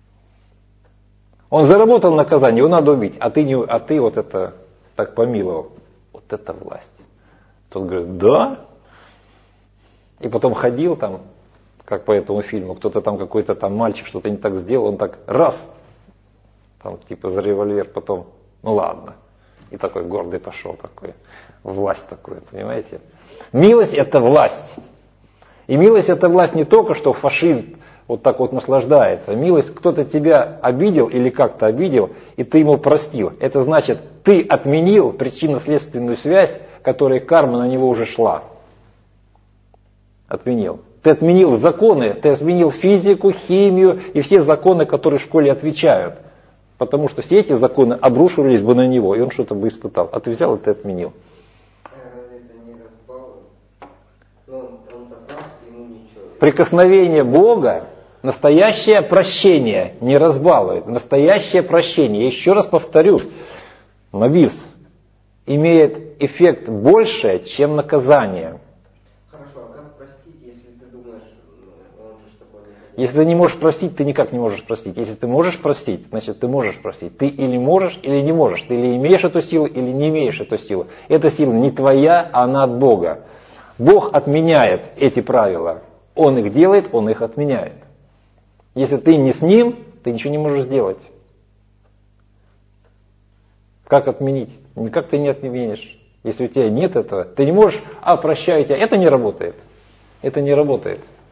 S1: Он заработал наказание, его надо убить, а ты, не, а ты вот это так помиловал. Вот это власть. Тот говорит, да. И потом ходил там, как по этому фильму, кто-то там, какой-то там мальчик что-то не так сделал, он так раз, там типа за револьвер, потом, ну ладно. И такой гордый пошел, такой, власть такую, понимаете? Милость это власть. И милость это власть не только, что фашист вот так вот наслаждается. Милость, кто-то тебя обидел или как-то обидел, и ты ему простил. Это значит, ты отменил причинно-следственную связь, которая карма на него уже шла. Отменил. Ты отменил законы, ты отменил физику, химию и все законы, которые в школе отвечают. Потому что все эти законы обрушивались бы на него, и он что-то бы испытал. А ты взял и ты отменил. Прикосновение Бога, настоящее прощение, не разбалует, настоящее прощение, я еще раз повторю, навис, имеет эффект больше, чем наказание.
S3: Хорошо, а как простить, если ты думаешь, он же такое...
S1: Если ты не можешь простить, ты никак не можешь простить. Если ты можешь простить, значит ты можешь простить. Ты или можешь, или не можешь. Ты или имеешь эту силу, или не имеешь эту силу. Эта сила не твоя, а она от Бога. Бог отменяет эти правила. Он их делает, Он их отменяет. Если ты не с Ним, ты ничего не можешь сделать. Как отменить? Никак ты не отменишь. Если у тебя нет этого, ты не можешь, а прощаю тебя. Это не работает. Это не работает.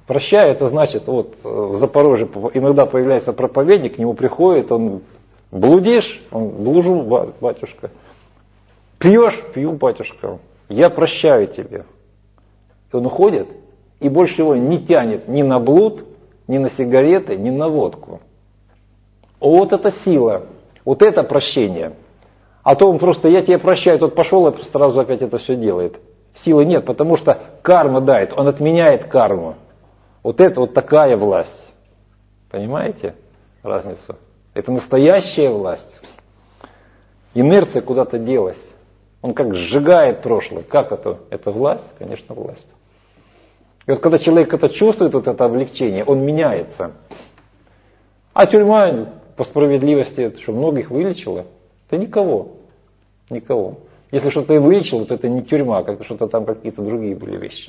S1: Прощаю, это значит, вот в Запорожье иногда появляется проповедник, к нему приходит, он: блудишь? Он: блужу, батюшка. Пьешь? Пью, батюшка. Я прощаю тебе. И он уходит, и больше его не тянет ни на блуд, ни на сигареты, ни на водку. Вот это сила, вот это прощение. А то он просто: я тебе прощаю, тот пошел и сразу опять это все делает. Силы нет, потому что карма дает, он отменяет карму. Вот это вот такая власть. Понимаете разницу? Это настоящая власть. Инерция куда-то делась. Он как сжигает прошлое. Как это? Это власть? Конечно, власть. И вот когда человек это чувствует, вот это облегчение, он меняется. А тюрьма, по справедливости, это что, многих вылечила? Да никого. Никого. Если что-то и вылечило, то это не тюрьма, как что-то там какие-то другие были вещи.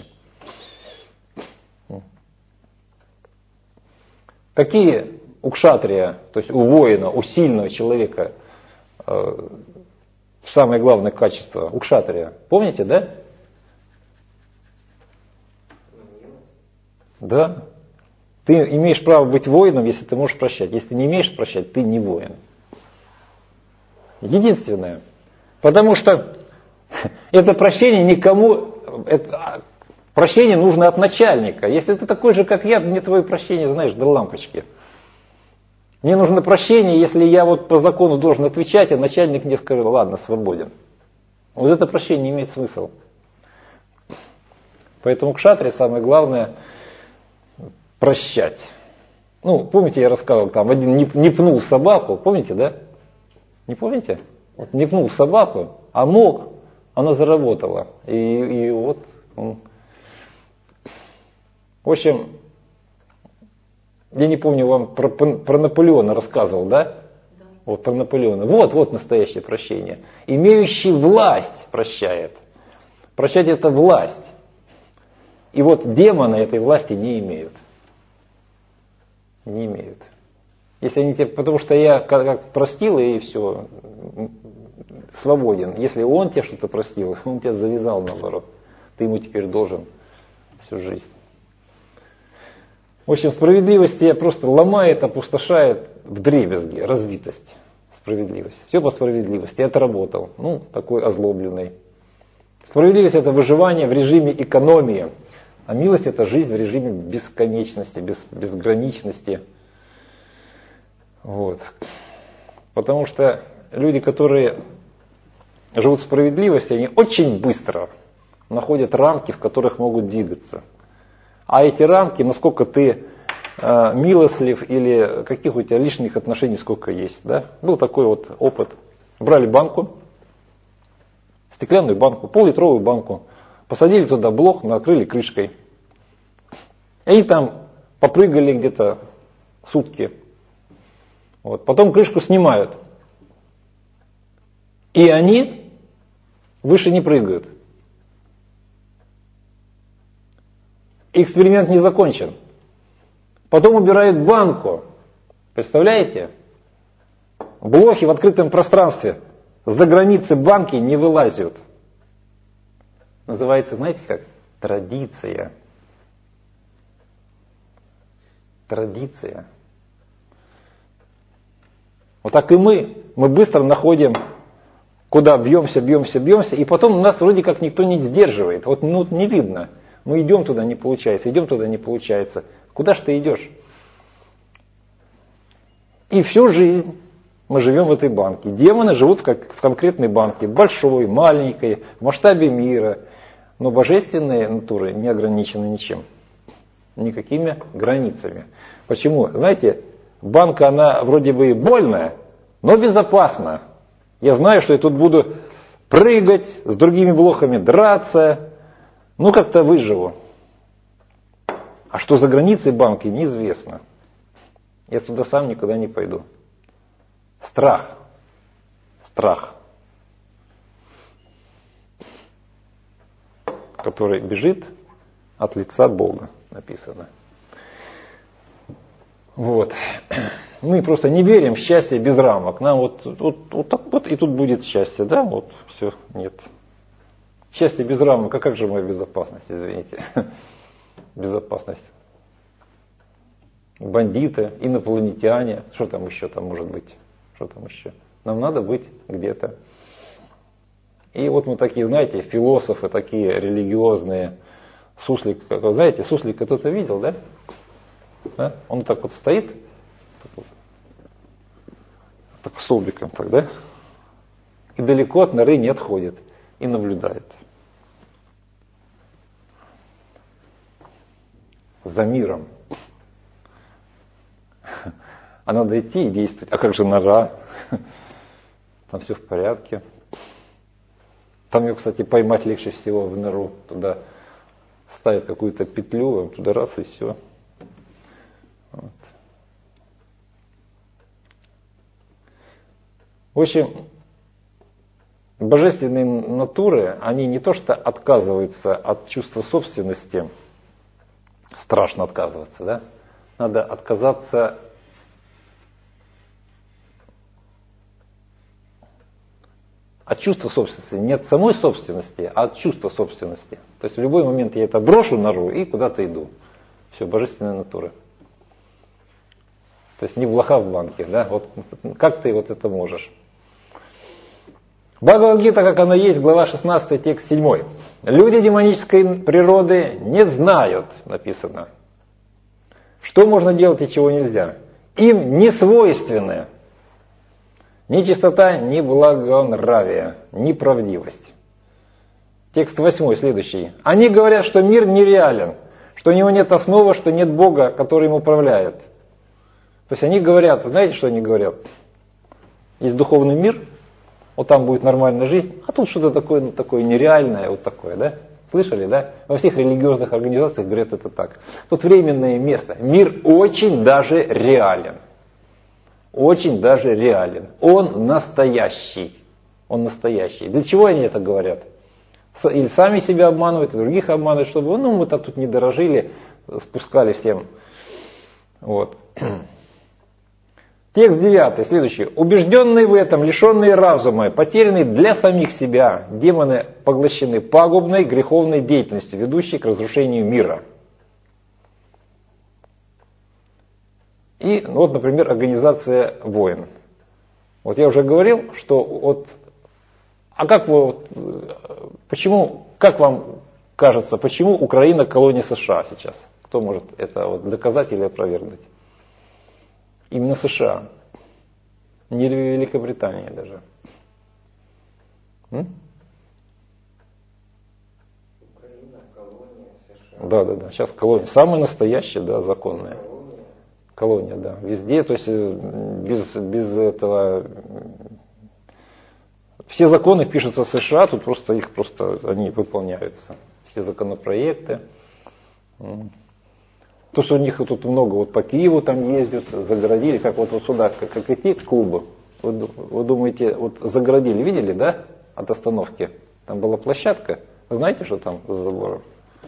S1: Какие у кшатрия, то есть у воина, у сильного человека э, самое главное качество у кшатрия? Помните, да? Да. Ты имеешь право быть воином, если ты можешь прощать. Если ты не имеешь прощать, ты не воин. Единственное. Потому что это прощение никому... Это, прощение нужно от начальника. Если ты такой же, как я, мне твое прощение, знаешь, до лампочки. Мне нужно прощение, если я вот по закону должен отвечать, а начальник мне скажет: ладно, свободен. Вот это прощение не имеет смысла. Поэтому кшатре самое главное прощать. Ну, помните, я рассказывал, там один не, не пнул собаку, помните, да? Не помните? Вот не пнул собаку, а мог, она заработала. И, и вот он... В общем, я не помню, вам про, про Наполеона рассказывал, да? Да. Вот про Наполеона. Вот, вот настоящее прощение. Имеющий власть прощает. Прощать — это власть. И вот демоны этой власти не имеют. Не имеют. Если они тебе, потому что я как, как простил, и все, свободен. Если он тебе что-то простил, он тебя завязал наоборот. Ты ему теперь должен всю жизнь. В общем, справедливость тебя просто ломает, опустошает вдребезги, разбитость. Справедливость. Все по справедливости. Я отработал. Ну, такой озлобленный. Справедливость — это выживание в режиме экономии. А милость — это жизнь в режиме бесконечности, без, безграничности. Вот. Потому что люди, которые живут в справедливости, они очень быстро находят рамки, в которых могут двигаться. А эти рамки, насколько ты э, милостлив или каких у тебя лишних отношений сколько есть. Да? Был такой вот опыт. Брали банку, стеклянную банку, пол-литровую банку, посадили туда блох, накрыли крышкой. И они там попрыгали где-то сутки. Вот. Потом крышку снимают. И они выше не прыгают. Эксперимент не закончен. Потом убирают банку. Представляете? Блохи в открытом пространстве. За границы банки не вылазят. Называется, знаете как? Традиция. Традиция. Вот так и мы. Мы быстро находим, куда бьемся, бьемся, бьемся. И потом нас вроде как никто не сдерживает. Вот ну, не видно. Мы идем туда, не получается, идем туда, не получается. Куда ж ты идешь? И всю жизнь мы живем в этой банке. Демоны живут как в конкретной банке. Большой, маленькой, в масштабе мира. Но божественные натуры не ограничены ничем. Никакими границами. Почему? Знаете, банка, она вроде бы и больная, но безопасна. Я знаю, что я тут буду прыгать, с другими блохами драться. Ну, как-то выживу. А что за границей банки, неизвестно. Я туда сам никуда не пойду. Страх. Страх. Который бежит от лица Бога, написано. Вот. Мы просто не верим в счастье без рамок. Нам вот, вот, вот так вот и тут будет счастье, да? Вот, все, нет. Счастье без рамок, а как же моя безопасность, извините? Безопасность. бандиты, инопланетяне, что там еще там может быть, что там еще. Нам надо быть где-то. И вот мы такие, знаете, философы, такие религиозные. Суслик, вы знаете, суслика кто-то видел, да? да? Он так вот стоит, так, вот, так столбиком так, да? И далеко от норы не отходит и наблюдает за миром. А надо идти и действовать. А как же нора? Там все в порядке. Там ее, кстати, поймать легче всего в нору. Туда ставят какую-то петлю, туда раз и все. Вот. В общем, божественные натуры, они не то что отказываются от чувства собственности, страшно отказываться, да? Надо отказаться от чувства собственности, не от самой собственности, а от чувства собственности. То есть в любой момент я это брошу нору и куда-то иду. Все, божественная натура. То есть не блоха в банке, да? Вот как ты вот это можешь? Бхагавад-гита, как она есть, глава шестнадцатая, текст седьмой. Люди демонической природы не знают, написано, что можно делать и чего нельзя. Им не свойственны ни чистота, ни благонравие, ни правдивость. Текст восьмой, следующий. Они говорят, что мир нереален, что у него нет основы, что нет Бога, который им управляет. То есть они говорят, знаете, что они говорят? Есть духовный мир, вот там будет нормальная жизнь, а тут что-то такое, ну, такое нереальное, вот такое, да? Слышали, да? Во всех религиозных организациях говорят это так. Тут временное место. Мир очень даже реален. Очень даже реален. Он настоящий. Он настоящий. Для чего они это говорят? Или сами себя обманывают, и других обманывают, чтобы, ну, мы-то тут не дорожили, спускали всем. Вот. Текст девятый, следующий. Убежденные в этом, лишенные разума, потерянные для самих себя, демоны поглощены пагубной греховной деятельностью, ведущей к разрушению мира. И вот, например, организация войн. Вот я уже говорил, что вот, а как вы, вот, почему, как вам кажется, почему Украина колония США сейчас? Кто может это вот доказать или опровергнуть? Именно США. Не Великобритания даже. М?
S3: Украина, колония, США.
S1: Да, да, да. Сейчас колония. Самая настоящая, да, законная.
S3: Колония.
S1: Колония, да. Везде, то есть без, без этого. Все законы пишутся в США, тут просто их просто они выполняются. Все законопроекты. То, что у них тут много, вот по Киеву там ездят, загородили, как вот, вот сюда, как, как идти к клубу. Вы, вы думаете, вот загородили, видели, да, от остановки? Там была площадка. Вы знаете, что там за забором?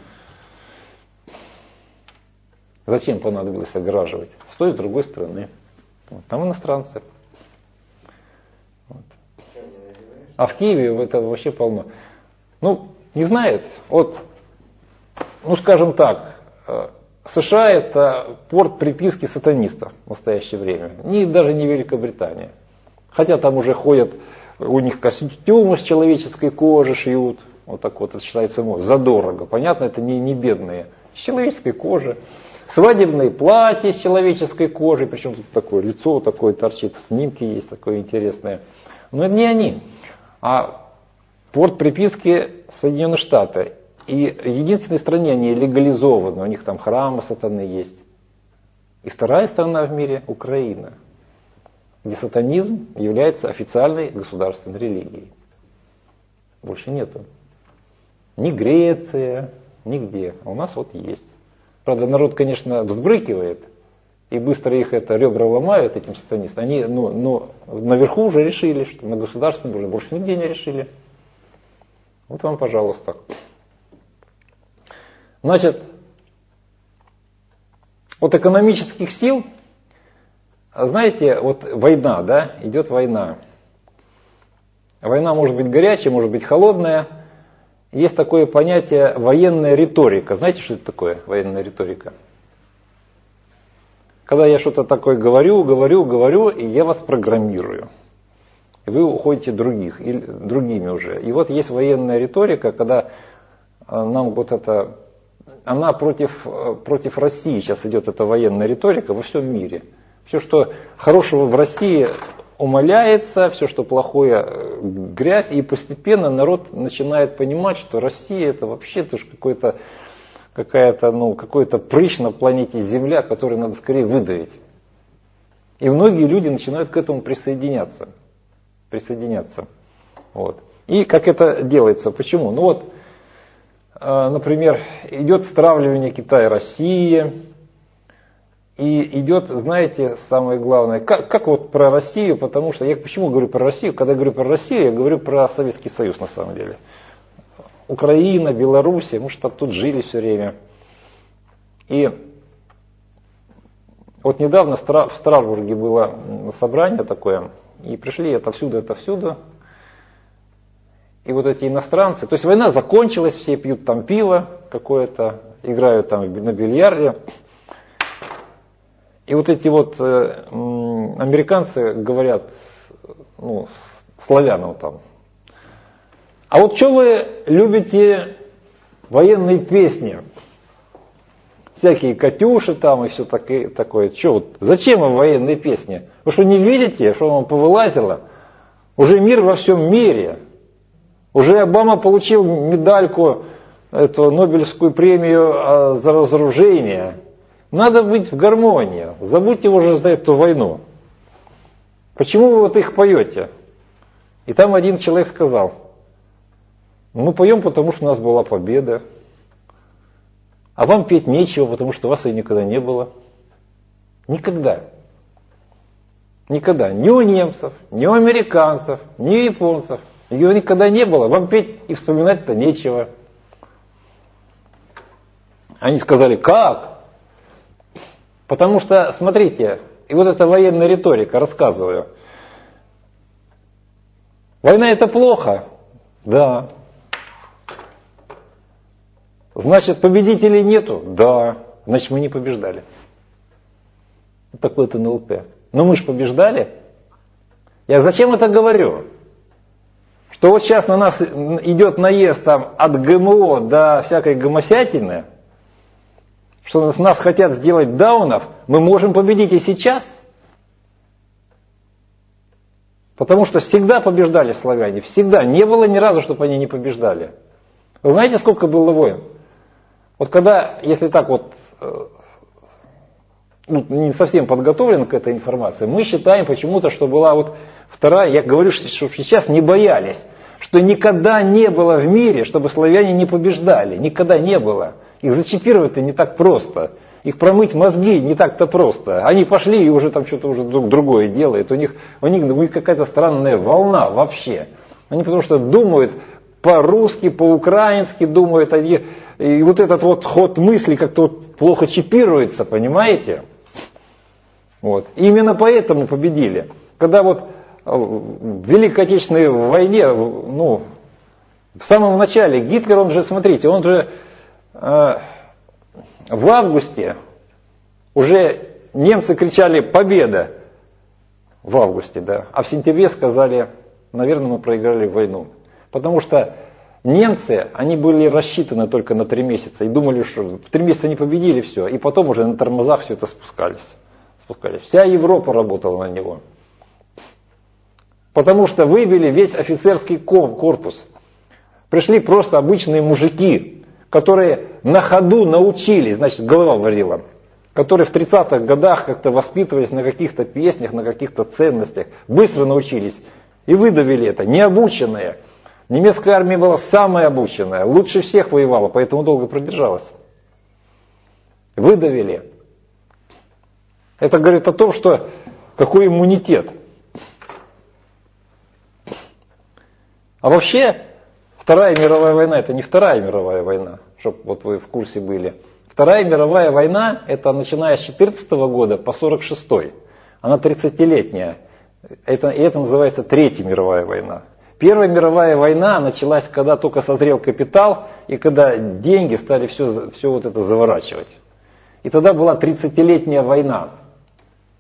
S1: Зачем понадобилось огораживать? С той, с другой стороны. Вот, там иностранцы. Вот. А в Киеве это вообще полно. Ну, не знает. Вот, ну, скажем так, США это порт приписки сатанистов в настоящее время. Ни, даже не Великобритания. Хотя там уже ходят, у них костюмы с человеческой кожи шьют. Вот так вот это считается мой. Задорого. Понятно, это не, не бедные. С человеческой кожи. Свадебные платья с человеческой кожей. Причем тут такое лицо такое торчит. Снимки есть такое интересное. Но это не они. А порт приписки Соединенных Штатов. И в единственной стране они легализованы, у них там храмы сатаны есть. И вторая страна в мире – Украина, где сатанизм является официальной государственной религией. Больше нету. Ни Греция, нигде. А у нас вот есть. Правда, народ, конечно, взбрыкивает, и быстро их это ребра ломают, этим сатанистам. Они, ну, ну, наверху уже решили, что на государственном уровне больше нигде не решили. Вот вам, пожалуйста. Значит, от экономических сил, знаете, вот война, да, идет война. Война может быть горячая, может быть холодная. Есть такое понятие военная риторика. Знаете, что это такое военная риторика? когда я что-то такое говорю, говорю, говорю, и я вас программирую. И вы уходите других, или другими уже. И вот есть военная риторика, когда нам вот это, она против, против России сейчас идет эта военная риторика во всем мире. Все, что хорошего в России, умаляется, все, что плохое, грязь, и постепенно народ начинает понимать, что Россия это вообще-то какой-то, какая-то, ну, какой-то прыщ на планете Земля, который надо скорее выдавить. И многие люди начинают к этому присоединяться. Присоединяться. Вот. И как это делается? Почему? Ну вот, например, идет стравливание Китая и России. И идет, знаете, самое главное, как, как вот про Россию, потому что я почему говорю про Россию? Когда я говорю про Россию, я говорю про Советский Союз на самом деле. Украина, Белоруссия, мы же там тут жили все время. И вот недавно в Страсбурге было собрание такое, и пришли отовсюду, отовсюду. И вот эти иностранцы, то есть война закончилась, все пьют там пиво какое-то, играют там на бильярде. И вот эти вот э, американцы говорят, ну, славянам там, а вот что вы любите военные песни? Всякие Катюши там и все такое. такое. Что вот, зачем вам военные песни? Вы что, не видите, что вам повылазило? Уже мир во всем мире. Уже Обама получил медальку, эту Нобелевскую премию за разоружение. Надо быть в гармонии. Забудьте уже за эту войну. Почему вы вот их поете? И там один человек сказал, мы поем, потому что у нас была победа. А вам петь нечего, потому что у вас ее никогда не было. Никогда. Никогда. Ни у немцев, ни у американцев, ни у японцев. Ее никогда не было. Вам петь и вспоминать-то нечего. Они сказали, как? Потому что, смотрите, и вот эта военная риторика, рассказываю. Война это плохо? Да. Значит, победителей нету? Да. Значит, мы не побеждали. Вот такой это эн эл пэ. Но мы же побеждали. Я зачем это говорю? Что вот сейчас на нас идет наезд там, от гэ эм о до всякой гомосятины, что с нас хотят сделать даунов, мы можем победить и сейчас. Потому что всегда побеждали славяне. Всегда. Не было ни разу, чтобы они не побеждали. Вы знаете, сколько было войн? Вот когда, если так вот, ну, не совсем подготовлен к этой информации, мы считаем почему-то, что была вот вторая, я говорю, что сейчас не боялись, что никогда не было в мире, чтобы славяне не побеждали. Никогда не было. Их зачипировать-то не так просто. Их промыть мозги не так-то просто. Они пошли и уже там что-то уже другое делают. У них, у них, у них какая-то странная волна вообще. Они потому что думают по-русски, по-украински думают. Они, и вот этот вот ход мысли как-то вот плохо чипируется, понимаете? Вот. И именно поэтому победили. Когда вот в Великой Отечественной войне, ну, в самом начале Гитлер, он же, смотрите, он же в августе уже немцы кричали «Победа!» в августе, да, а в сентябре сказали, наверное, мы проиграли войну. Потому что немцы, они были рассчитаны только на три месяца и думали, что в три месяца не победили все, и потом уже на тормозах все это спускались. спускались. Вся Европа работала на него. Потому что выбили весь офицерский корпус. Пришли просто обычные мужики, которые на ходу научились, значит, голова варила, которые в тридцатых годах как-то воспитывались на каких-то песнях, на каких-то ценностях, быстро научились и выдавили это, необученные. Немецкая армия была самая обученная, лучше всех воевала, поэтому долго продержалась. Выдавили. Это говорит о том, что какой иммунитет. А вообще, Вторая мировая война это не Вторая мировая война, чтобы вот вы в курсе были. Вторая мировая война это начиная с четырнадцатого года по сорок шестой. Она тридцатилетняя. Это, и это называется Третья мировая война. Первая мировая война началась, когда только созрел капитал и когда деньги стали все, все вот это заворачивать. И тогда была тридцатилетняя война.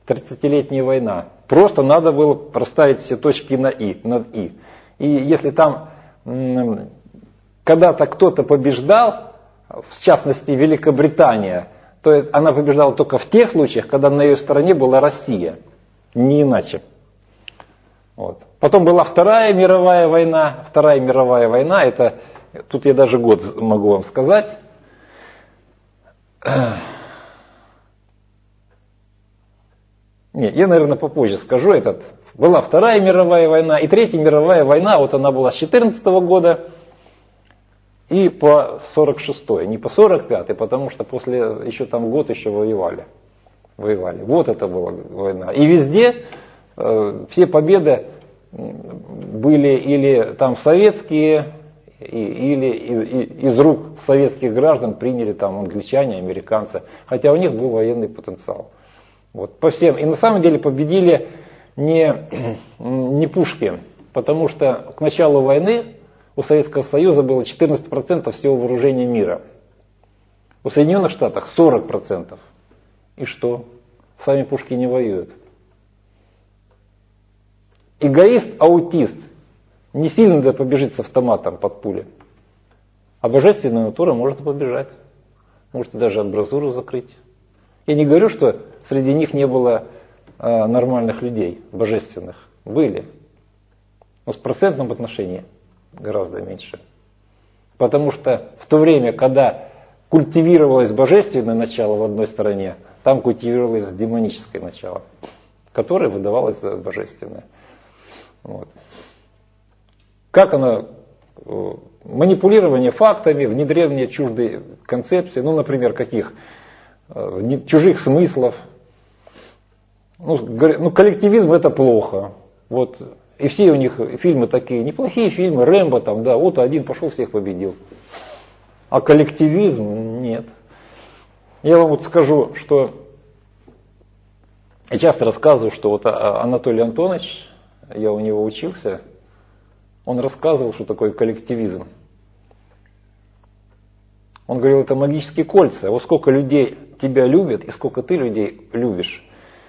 S1: тридцатилетняя война. Просто надо было расставить все точки на «и», над «и». И если там когда-то кто-то побеждал, в частности Великобритания, то она побеждала только в тех случаях, когда на ее стороне была Россия. Не иначе. Вот. Потом была Вторая мировая война. Вторая мировая война, это, тут я даже год могу вам сказать. Нет, я, наверное, попозже скажу этот. Была Вторая мировая война и Третья мировая война, вот она была с четырнадцатого года и по сорок шестой, не по сорок пятый, потому что после, еще там год еще воевали. воевали. Вот это была война. И везде э, все победы были или там советские, и, или из, из рук советских граждан приняли там англичане, американцы, хотя у них был военный потенциал. Вот, по всем. И на самом деле победили не, не пушки, потому что к началу войны у Советского Союза было четырнадцать процентов всего вооружения мира. У Соединенных Штатов сорок процентов. И что? Сами пушки не воюют. Эгоист-аутист не сильно да побежит с автоматом под пули. А божественная натура может побежать. Может даже амбразуру закрыть. Я не говорю, что среди них не было э, нормальных людей, божественных. Были. Но в процентном отношении гораздо меньше. Потому что в то время, когда культивировалось божественное начало в одной стороне, там культивировалось демоническое начало, которое выдавалось за божественное. Вот. Как оно, манипулирование фактами, внедрение чуждой концепции, ну, например, каких? Чужих смыслов. Ну, ну, коллективизм это плохо. Вот. И все у них фильмы такие, неплохие фильмы, Рэмбо там, да, вот один пошел, всех победил. А коллективизм нет. Я вам вот скажу, что я часто рассказываю, что вот Анатолий Антонович, я у него учился, он рассказывал, что такое коллективизм. Он говорил, это магические кольца. Вот сколько людей тебя любят и сколько ты людей любишь.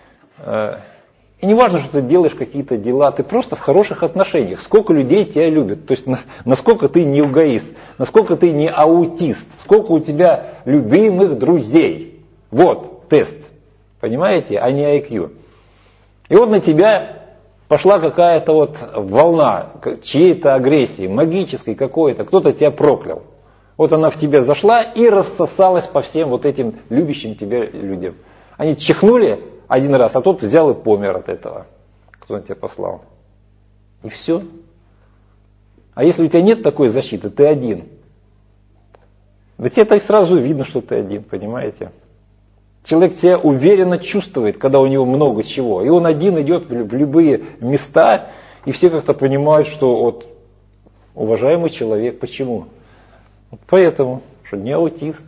S1: И не важно, что ты делаешь какие-то дела, ты просто в хороших отношениях. Сколько людей тебя любят, то есть насколько ты не эгоист, насколько ты не аутист, сколько у тебя любимых друзей. Вот тест, понимаете, а не ай кью. И вот на тебя пошла какая-то вот волна чьей-то агрессии, магической какой-то, кто-то тебя проклял. Вот она в тебя зашла и рассосалась по всем вот этим любящим тебя людям. Они чихнули один раз, а тот взял и помер от этого, кто он тебя послал. И все. А если у тебя нет такой защиты, ты один. Да тебе так сразу видно, что ты один, понимаете? Человек себя уверенно чувствует, когда у него много чего. И он один идет в любые места, и все как-то понимают, что вот уважаемый человек. Почему? Вот поэтому, что не аутист.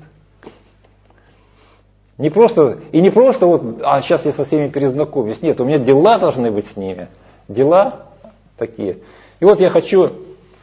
S1: Не просто, и не просто вот, а сейчас я со всеми перезнакомлюсь. Нет, у меня дела должны быть с ними. Дела такие. И вот я хочу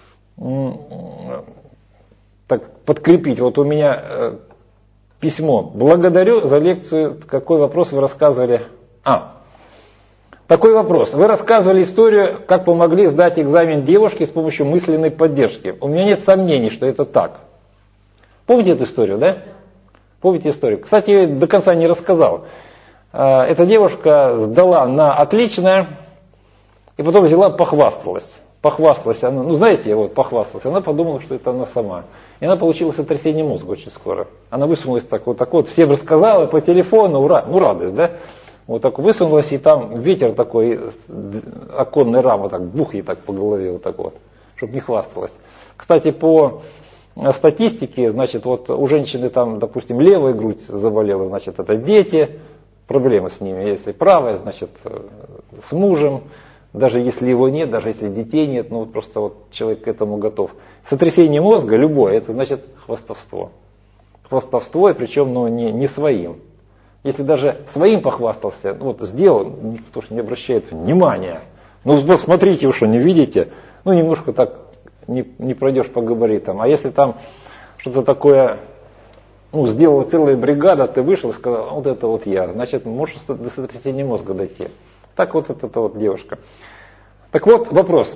S1: так подкрепить. Вот у меня э, письмо. Благодарю за лекцию. Какой вопрос вы рассказывали? А, такой вопрос. Вы рассказывали историю, как помогли сдать экзамен девушке с помощью мысленной поддержки. У меня нет сомнений, что это так. Помните эту историю, да? Помните историю? Кстати, я до конца не рассказал. Эта девушка сдала на отлично, и потом взяла, похвасталась. Похвасталась она, ну знаете, вот похвасталась. Она подумала, что это она сама. И она получила сотрясение мозга очень скоро. Она высунулась так вот, так вот, всем рассказала по телефону, ура, ну радость, да? Вот так высунулась, и там ветер такой, оконная рама, так, бух ей так по голове, вот так вот, чтобы не хвасталась. Кстати, по статистике, значит, вот у женщины там, допустим, левая грудь заболела, значит, это дети, проблемы с ними. Если правая, значит, с мужем, даже если его нет, даже если детей нет, ну вот просто вот человек к этому готов. Сотрясение мозга, любое, это значит хвастовство. Хвастовство, и причем ну, не, не своим. Если даже своим похвастался, ну, вот сделал, никто же не обращает внимания. Ну вот смотрите, вы что, не видите? Ну немножко так не, не пройдешь по габаритам. А если там что-то такое ну, сделала целая бригада, ты вышел и сказал, вот это вот я, значит, можешь до сотрясения мозга дойти. Так вот эта вот девушка. Так вот, вопрос.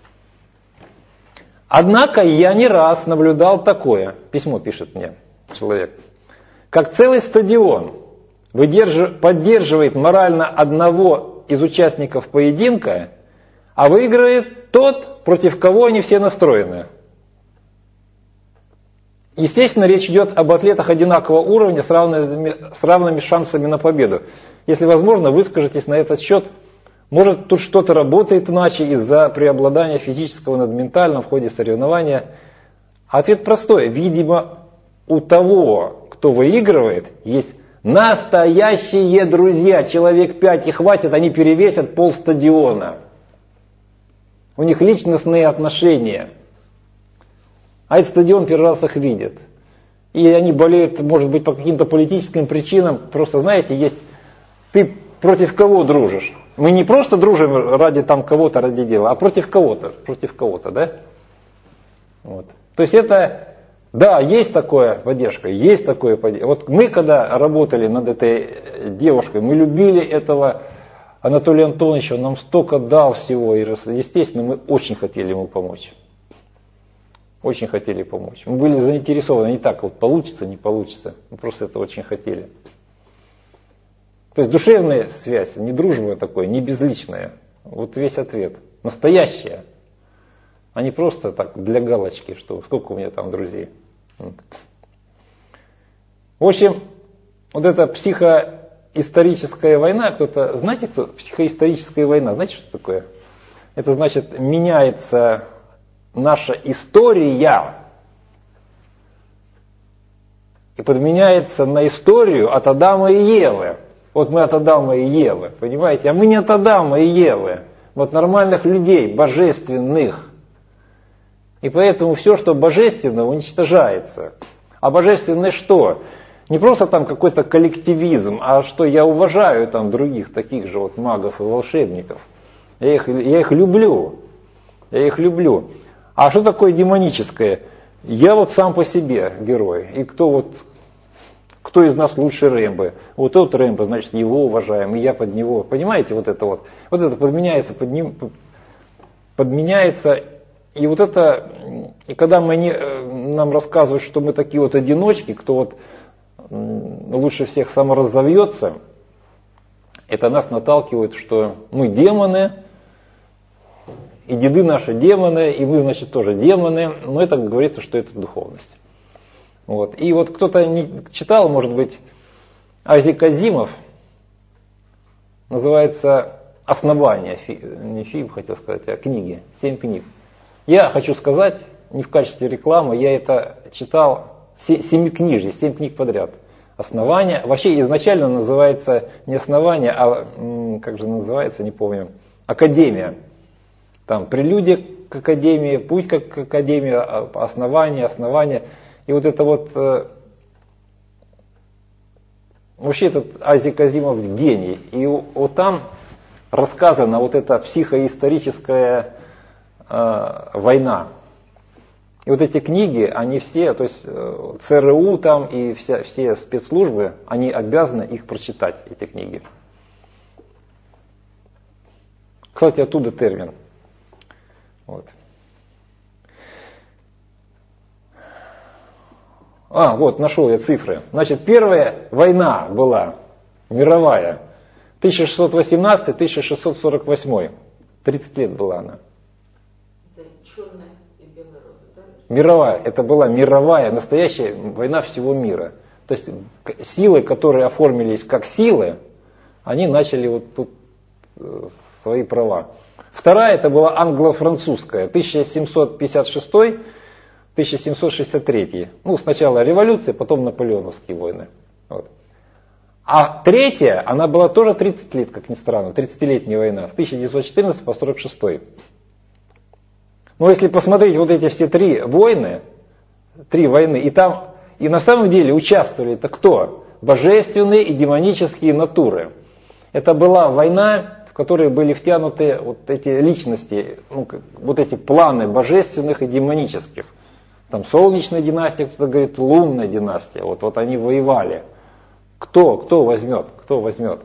S1: Однако я не раз наблюдал такое, письмо пишет мне человек, как целый стадион поддерживает морально одного из участников поединка, а выигрывает тот, против кого они все настроены. Естественно, речь идет об атлетах одинакового уровня с равными, с равными шансами на победу. Если возможно, выскажитесь на этот счет. Может, тут что-то работает иначе из-за преобладания физического над ментальным в ходе соревнования. Ответ простой. Видимо, у того, кто выигрывает, есть настоящие друзья. Человек пять и хватит, они перевесят полстадиона. У них личностные отношения. А этот стадион первый раз их видит. И они болеют, может быть, по каким-то политическим причинам. Просто, знаете, есть... Ты против кого дружишь? Мы не просто дружим ради там кого-то, ради дела, а против кого-то. Против кого-то, да? Вот. То есть это... Да, есть такое поддержка, есть такое поддержка. Вот мы, когда работали над этой девушкой, мы любили этого Анатолия Антоновича, он нам столько дал всего. И, естественно, мы очень хотели ему помочь. Очень хотели помочь. Мы были заинтересованы, не так вот получится, не получится. Мы просто это очень хотели. То есть душевная связь, не дружба такое, не безличная. Вот весь ответ. Настоящая. А не просто так для галочки, что сколько у меня там друзей. В общем, вот эта психоисторическая война, кто-то, знаете, кто? Психоисторическая война, знаете, что такое? Это значит, меняется наша история и подменяется на историю от Адама и Евы. Вот мы от Адама и Евы, понимаете? А мы не от Адама и Евы. Вот нормальных людей, божественных. И поэтому все, что божественно, уничтожается. А божественное что? Не просто там какой-то коллективизм, а что я уважаю там других таких же вот магов и волшебников. Я их, я их люблю. Я их люблю. А что такое демоническое? Я вот сам по себе герой. И кто вот, кто из нас лучше Рэмбо? Вот тот Рэмбо, значит, его уважаем, и я под него. Понимаете, вот это вот. Вот это подменяется под ним, подменяется. И вот это, и когда мы не, нам рассказывают, что мы такие вот одиночки, кто вот лучше всех саморазовьется, это нас наталкивает, что мы демоны, и деды наши демоны, и мы, значит, тоже демоны, но это говорится, что это духовность. Вот. И вот кто-то не читал, может быть, Азик Азимов, называется «Основание», не фильм хотел сказать, а книги, семь книг. Я хочу сказать, не в качестве рекламы, я это читал, семикнижие, семь книг подряд. Основание, вообще изначально называется не основание, а, как же называется, не помню, Академия. Там прелюдия к Академии, путь как к Академии, основание, основание. И вот это вот, вообще этот Азик Азимов гений. И вот там рассказана вот эта психоисторическая война. И вот эти книги, они все, то есть ЦРУ там и вся, все спецслужбы, они обязаны их прочитать, эти книги. Кстати, оттуда термин. Вот. А, вот, нашел я цифры. Значит, первая война была мировая. тысяча шестьсот восемнадцатый — тысяча шестьсот сорок восьмой. тридцать лет была она.
S2: Черная и белая роза, да?
S1: Мировая. Это была мировая, настоящая война всего мира. То есть силы, которые оформились как силы, они начали вот тут э, свои права. Вторая это была англо-французская, тысяча семьсот пятьдесят шестой — тысяча семьсот шестьдесят третий. Ну, сначала революция, потом наполеоновские войны. Вот. А третья, она была тоже тридцать лет, как ни странно, тридцатилетняя война, с тысяча девятьсот четырнадцатого по сорок шестой. Но если посмотреть вот эти все три войны, три войны, и там, и на самом деле участвовали это кто? Божественные и демонические натуры. Это была война, в которой были втянуты вот эти личности, ну, вот эти планы божественных и демонических. там солнечная династия, кто-то говорит лунная династия. Вот, вот они воевали. Кто, кто возьмет, кто возьмет?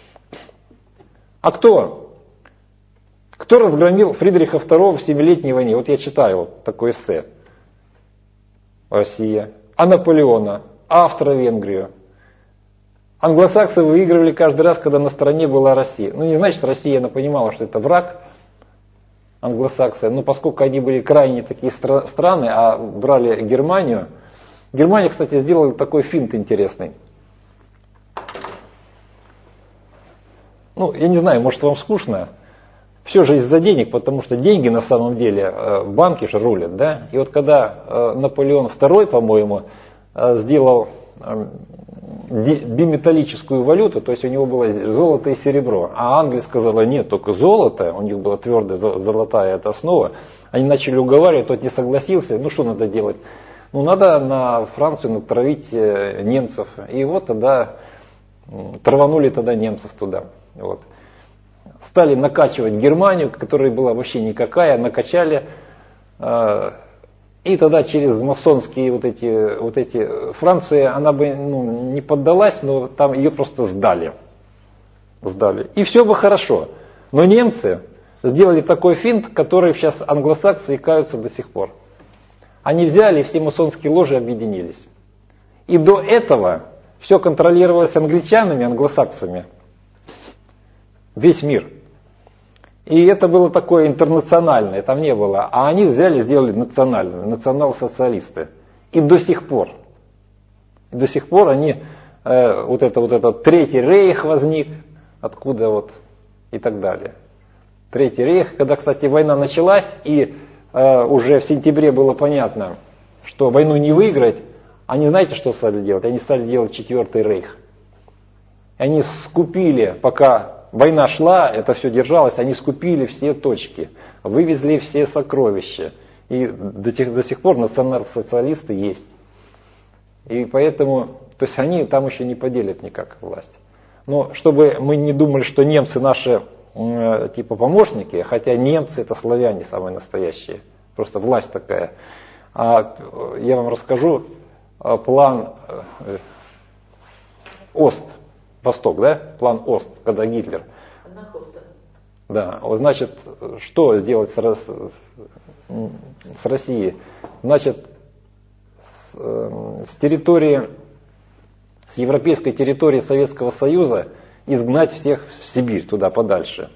S1: А кто? Кто разгромил Фридриха второго в Семилетней войне? Вот я читаю вот такое эссе. Россия. А Наполеона? А Австро-Венгрию? Англосаксы выигрывали каждый раз, когда на стороне была Россия. Ну не значит, Россия, она понимала, что это враг англосаксы. Но поскольку они были крайне такие стра- страны, а брали Германию. Германия, кстати, сделала такой финт интересный. Ну, я не знаю, может вам скучно. Все же из-за денег, потому что деньги на самом деле, банки же рулят, да. И вот когда Наполеон второй, по-моему, сделал биметаллическую валюту, то есть у него было золото и серебро, а Англия сказала, нет, только золото, у них была твердая золотая эта основа, они начали уговаривать, тот не согласился, ну что надо делать? Ну надо на Францию натравить немцев, и вот тогда траванули тогда немцев туда, вот. Стали накачивать Германию, которая была вообще никакая, накачали. И тогда через масонские вот эти, вот эти Франция, она бы ну, не поддалась, но там ее просто сдали. Сдали. И все бы хорошо. Но немцы сделали такой финт, который сейчас англосаксы икаются до сих пор. Они взяли, все масонские ложи объединились. И до этого все контролировалось англичанами, англосаксами. Весь мир. И это было такое интернациональное, там не было. А они взяли, сделали национальное, национал-социалисты. И до сих пор. И до сих пор они, э, вот это вот этот Третий рейх возник, откуда вот и так далее. Третий рейх, когда, кстати, война началась, и э, уже в сентябре было понятно, что войну не выиграть, они знаете, что стали делать? Они стали делать Четвертый рейх. Они скупили, пока война шла, это все держалось, они скупили все точки, вывезли все сокровища. И до, тех, до сих пор национал-социалисты есть. И поэтому, то есть они там еще не поделят никак власть. Но чтобы мы не думали, что немцы наши э, типа помощники, хотя немцы это славяне самые настоящие, просто власть такая. А я вам расскажу план э, Ост. Восток, да? План Ост, когда Гитлер. Да, вот значит, что сделать с, с Россией? Значит, с, с территории, с европейской территории Советского Союза изгнать всех в Сибирь, туда подальше.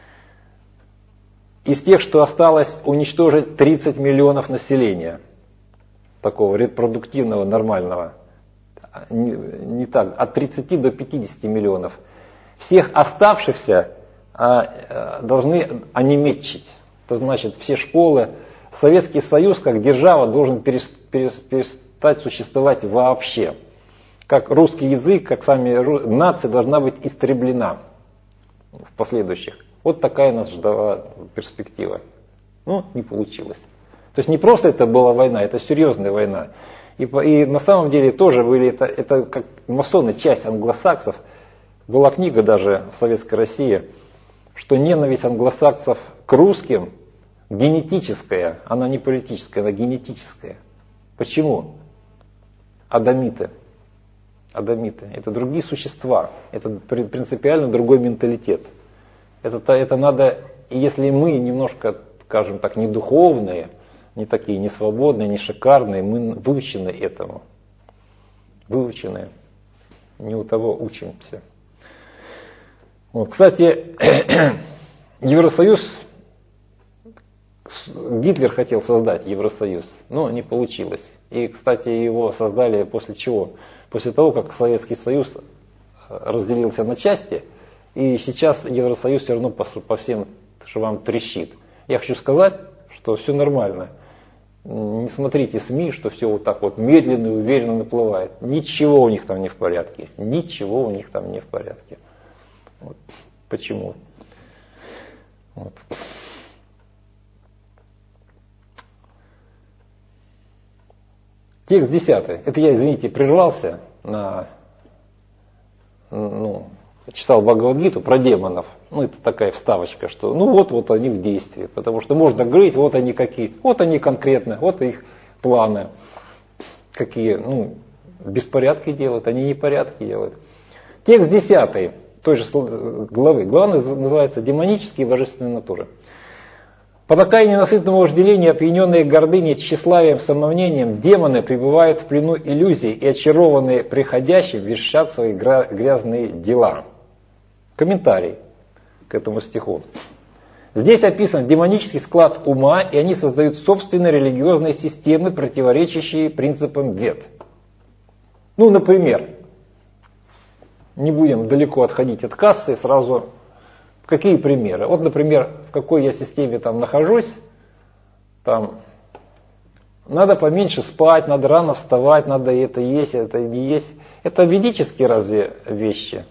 S1: Из тех, что осталось, уничтожить тридцать миллионов населения, такого репродуктивного, нормального. Не, не так, от тридцати до пятидесяти миллионов. Всех оставшихся а, а, должны онемечить. То значит, все школы, Советский Союз как держава должен перестать существовать вообще. Как русский язык, как сами нация должна быть истреблена в последующих. Вот такая нас ждала перспектива. Ну, не получилось. То есть не просто это была война, это серьезная война. И, и на самом деле тоже были, это, это как масоны, часть англосаксов. Была книга даже в Советской России, что ненависть англосаксов к русским генетическая, она не политическая, она генетическая. Почему? Адамиты. Адамиты. Это другие существа, это принципиально другой менталитет. Это, это надо, если мы немножко, скажем так, не духовные, не такие, не свободные, не шикарные, мы выучены этому. Выучены. Не у того учимся. Вот. Кстати, Евросоюз, Гитлер хотел создать Евросоюз, но не получилось. И, кстати, его создали после чего? После того, как Советский Союз разделился на части, и сейчас Евросоюз все равно по, по всем швам трещит. Я хочу сказать, что все нормально. Не смотрите СМИ, что все вот так вот медленно и уверенно наплывает. Ничего у них там не в порядке. Ничего у них там не в порядке. Вот. Почему? Вот. Текст десятый. Это я, извините, прервался на, ну, читал Бхагавад-гиту про демонов. Ну, это такая вставочка, что ну вот, вот они в действии. Потому что можно говорить, вот они какие, вот они конкретно, вот их планы, какие, ну, беспорядки делают, они непорядки делают. Текст десятый той же главы. Глава называется «Демонические и божественные натуры». Потакая ненасытному вожделению, опьяненные гордыней, тщеславием, самомнением, демоны пребывают в плену иллюзий и, очарованные приходящим, вершат свои грязные дела. Комментарий к этому стиху. Здесь описан демонический склад ума, и они создают собственные религиозные системы, противоречащие принципам вед. Ну, например, не будем далеко отходить от кассы, сразу какие примеры? Вот, например, в какой я системе там нахожусь, там надо поменьше спать, надо рано вставать, надо это есть, это не есть. Это ведические разве вещи?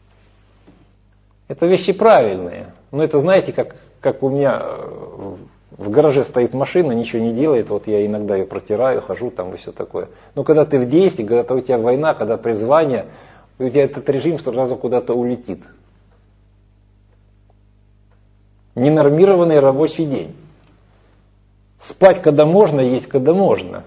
S1: Это вещи правильные. Но это, знаете, как, как у меня в гараже стоит машина, ничего не делает, вот я иногда ее протираю, хожу там и все такое. Но когда ты в действии, когда у тебя война, когда призвание, у тебя этот режим сразу куда-то улетит. Ненормированный рабочий день. Спать когда можно, есть когда можно.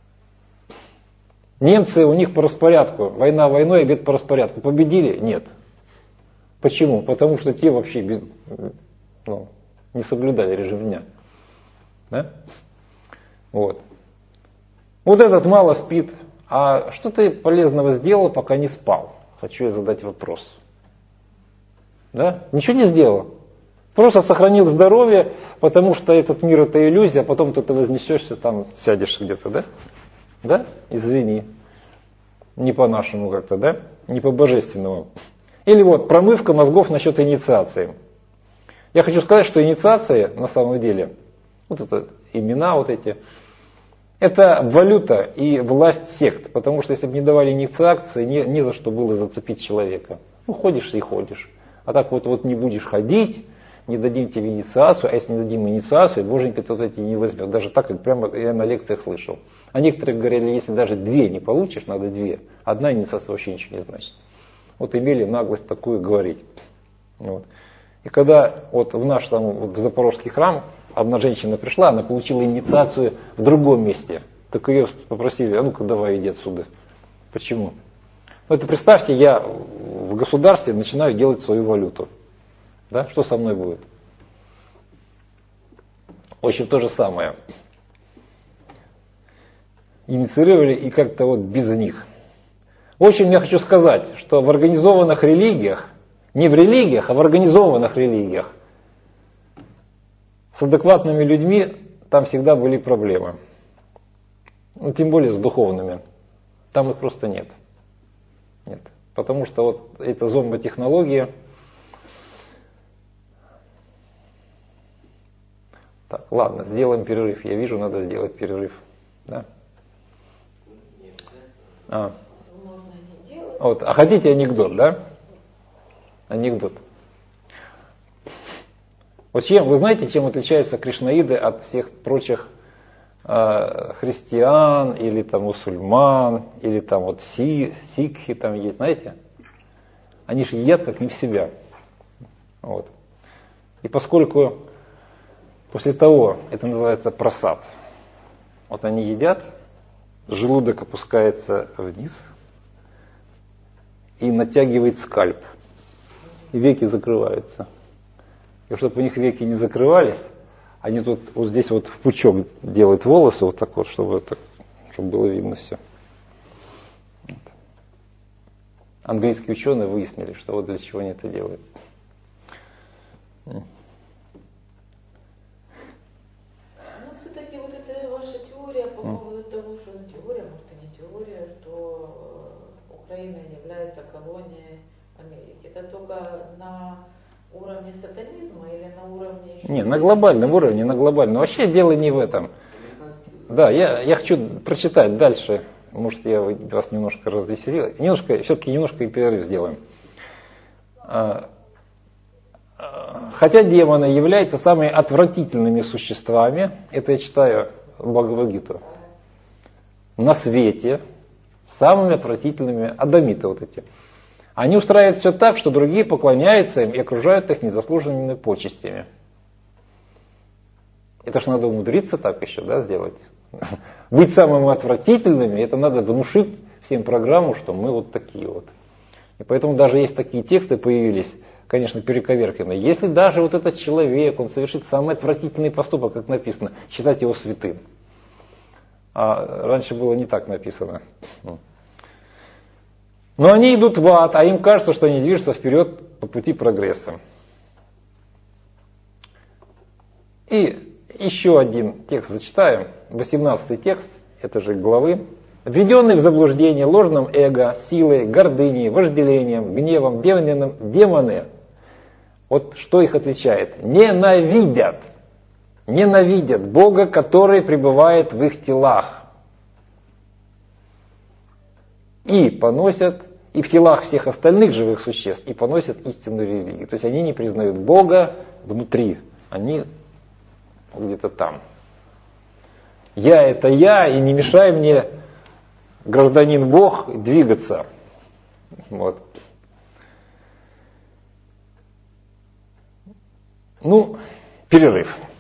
S1: Немцы, у них по распорядку, война войной, обед по распорядку. Победили? Нет. Почему? Потому что те вообще ну, не соблюдали режим дня. Да? Вот. Вот этот мало спит. А что ты полезного сделал, пока не спал? Хочу я задать вопрос. Да? Ничего не сделал. Просто сохранил здоровье, потому что этот мир это иллюзия, а потом ты вознесешься, там сядешь где-то, да? Да? Извини. Не по-нашему как-то, да? Не по-божественному. Или вот промывка мозгов насчет инициации. Я хочу сказать, что инициация на самом деле, вот это имена вот эти, это валюта и власть сект. Потому что если бы не давали инициации, не, не за что было зацепить человека. Ну, ходишь и ходишь. А так вот, вот не будешь ходить, не дадим тебе инициацию, а если не дадим инициацию, боженька вот эти не возьмет. Даже так, как прямо я на лекциях слышал. А некоторые говорили, если даже две не получишь, надо две. Одна инициация вообще ничего не значит. Вот имели наглость такую говорить. Вот. И когда вот в наш там, вот в Запорожский храм одна женщина пришла, она получила инициацию в другом месте. Так ее попросили, а ну-ка давай иди отсюда. Почему? Ну это представьте, я в государстве начинаю делать свою валюту. Да? Что со мной будет? В общем, то же самое. Инициировали и как-то вот без них. В общем, я хочу сказать, что в организованных религиях, не в религиях, а в организованных религиях, с адекватными людьми там всегда были проблемы. Ну, тем более с духовными. Там их просто нет. Нет. Потому что вот эта зомботехнология. Так, ладно, сделаем перерыв. Я вижу, надо сделать перерыв. Да? А. Вот, а хотите анекдот, да? Анекдот. Вот чем, вы знаете, чем отличаются кришнаиды от всех прочих э, христиан, или там мусульман, или там вот си, сикхи там есть, знаете? Они же едят как не в себя. Вот. И поскольку после того, это называется прасад, вот они едят, желудок опускается вниз и натягивает скальп, и веки закрываются. И чтобы у них веки не закрывались, они тут вот здесь вот в пучок делают волосы, вот так вот, чтобы, это, чтобы было видно все. Вот. Английские ученые выяснили, что вот для чего они это делают.
S2: Ну, все-таки вот эта ваша теория по поводу того, что ну, теория, может и не теория, что Украина является колонией Америки. Это только на уровне сатанизма или на уровне...
S1: Не, на глобальном уровне, на глобальном. Вообще дело не в этом. Да, я, я хочу прочитать дальше. Может, я вас немножко развеселил. Немножко, все-таки немножко и перерыв сделаем. Хотя демоны являются самыми отвратительными существами, это я читаю Бхагавад-гиту, на свете, самыми отвратительными, адамиты вот эти. Они устраивают все так, что другие поклоняются им и окружают их незаслуженными почестями. Это ж надо умудриться так еще, да, сделать. быть самыми отвратительными, это надо внушить всем программу, что мы вот такие вот. И поэтому даже есть такие тексты появились, конечно, перековерканные. Если даже вот этот человек, он совершит самый отвратительный поступок, как написано, считать его святым. А раньше было не так написано. Но они идут в ад, а им кажется, что они движутся вперед по пути прогресса. И еще один текст зачитаем, восемнадцатый текст этой же главы. «Введенный в заблуждение ложным эго, силой, гордыней, вожделением, гневом, демоном, демоны». Вот что их отличает? Ненавидят. Ненавидят Бога, который пребывает в их телах. И поносят, и в телах всех остальных живых существ, и поносят истинную религию. То есть они не признают Бога внутри, они где-то там. Я это я, и не мешай мне, гражданин Бог, двигаться. Вот. Ну, перерыв.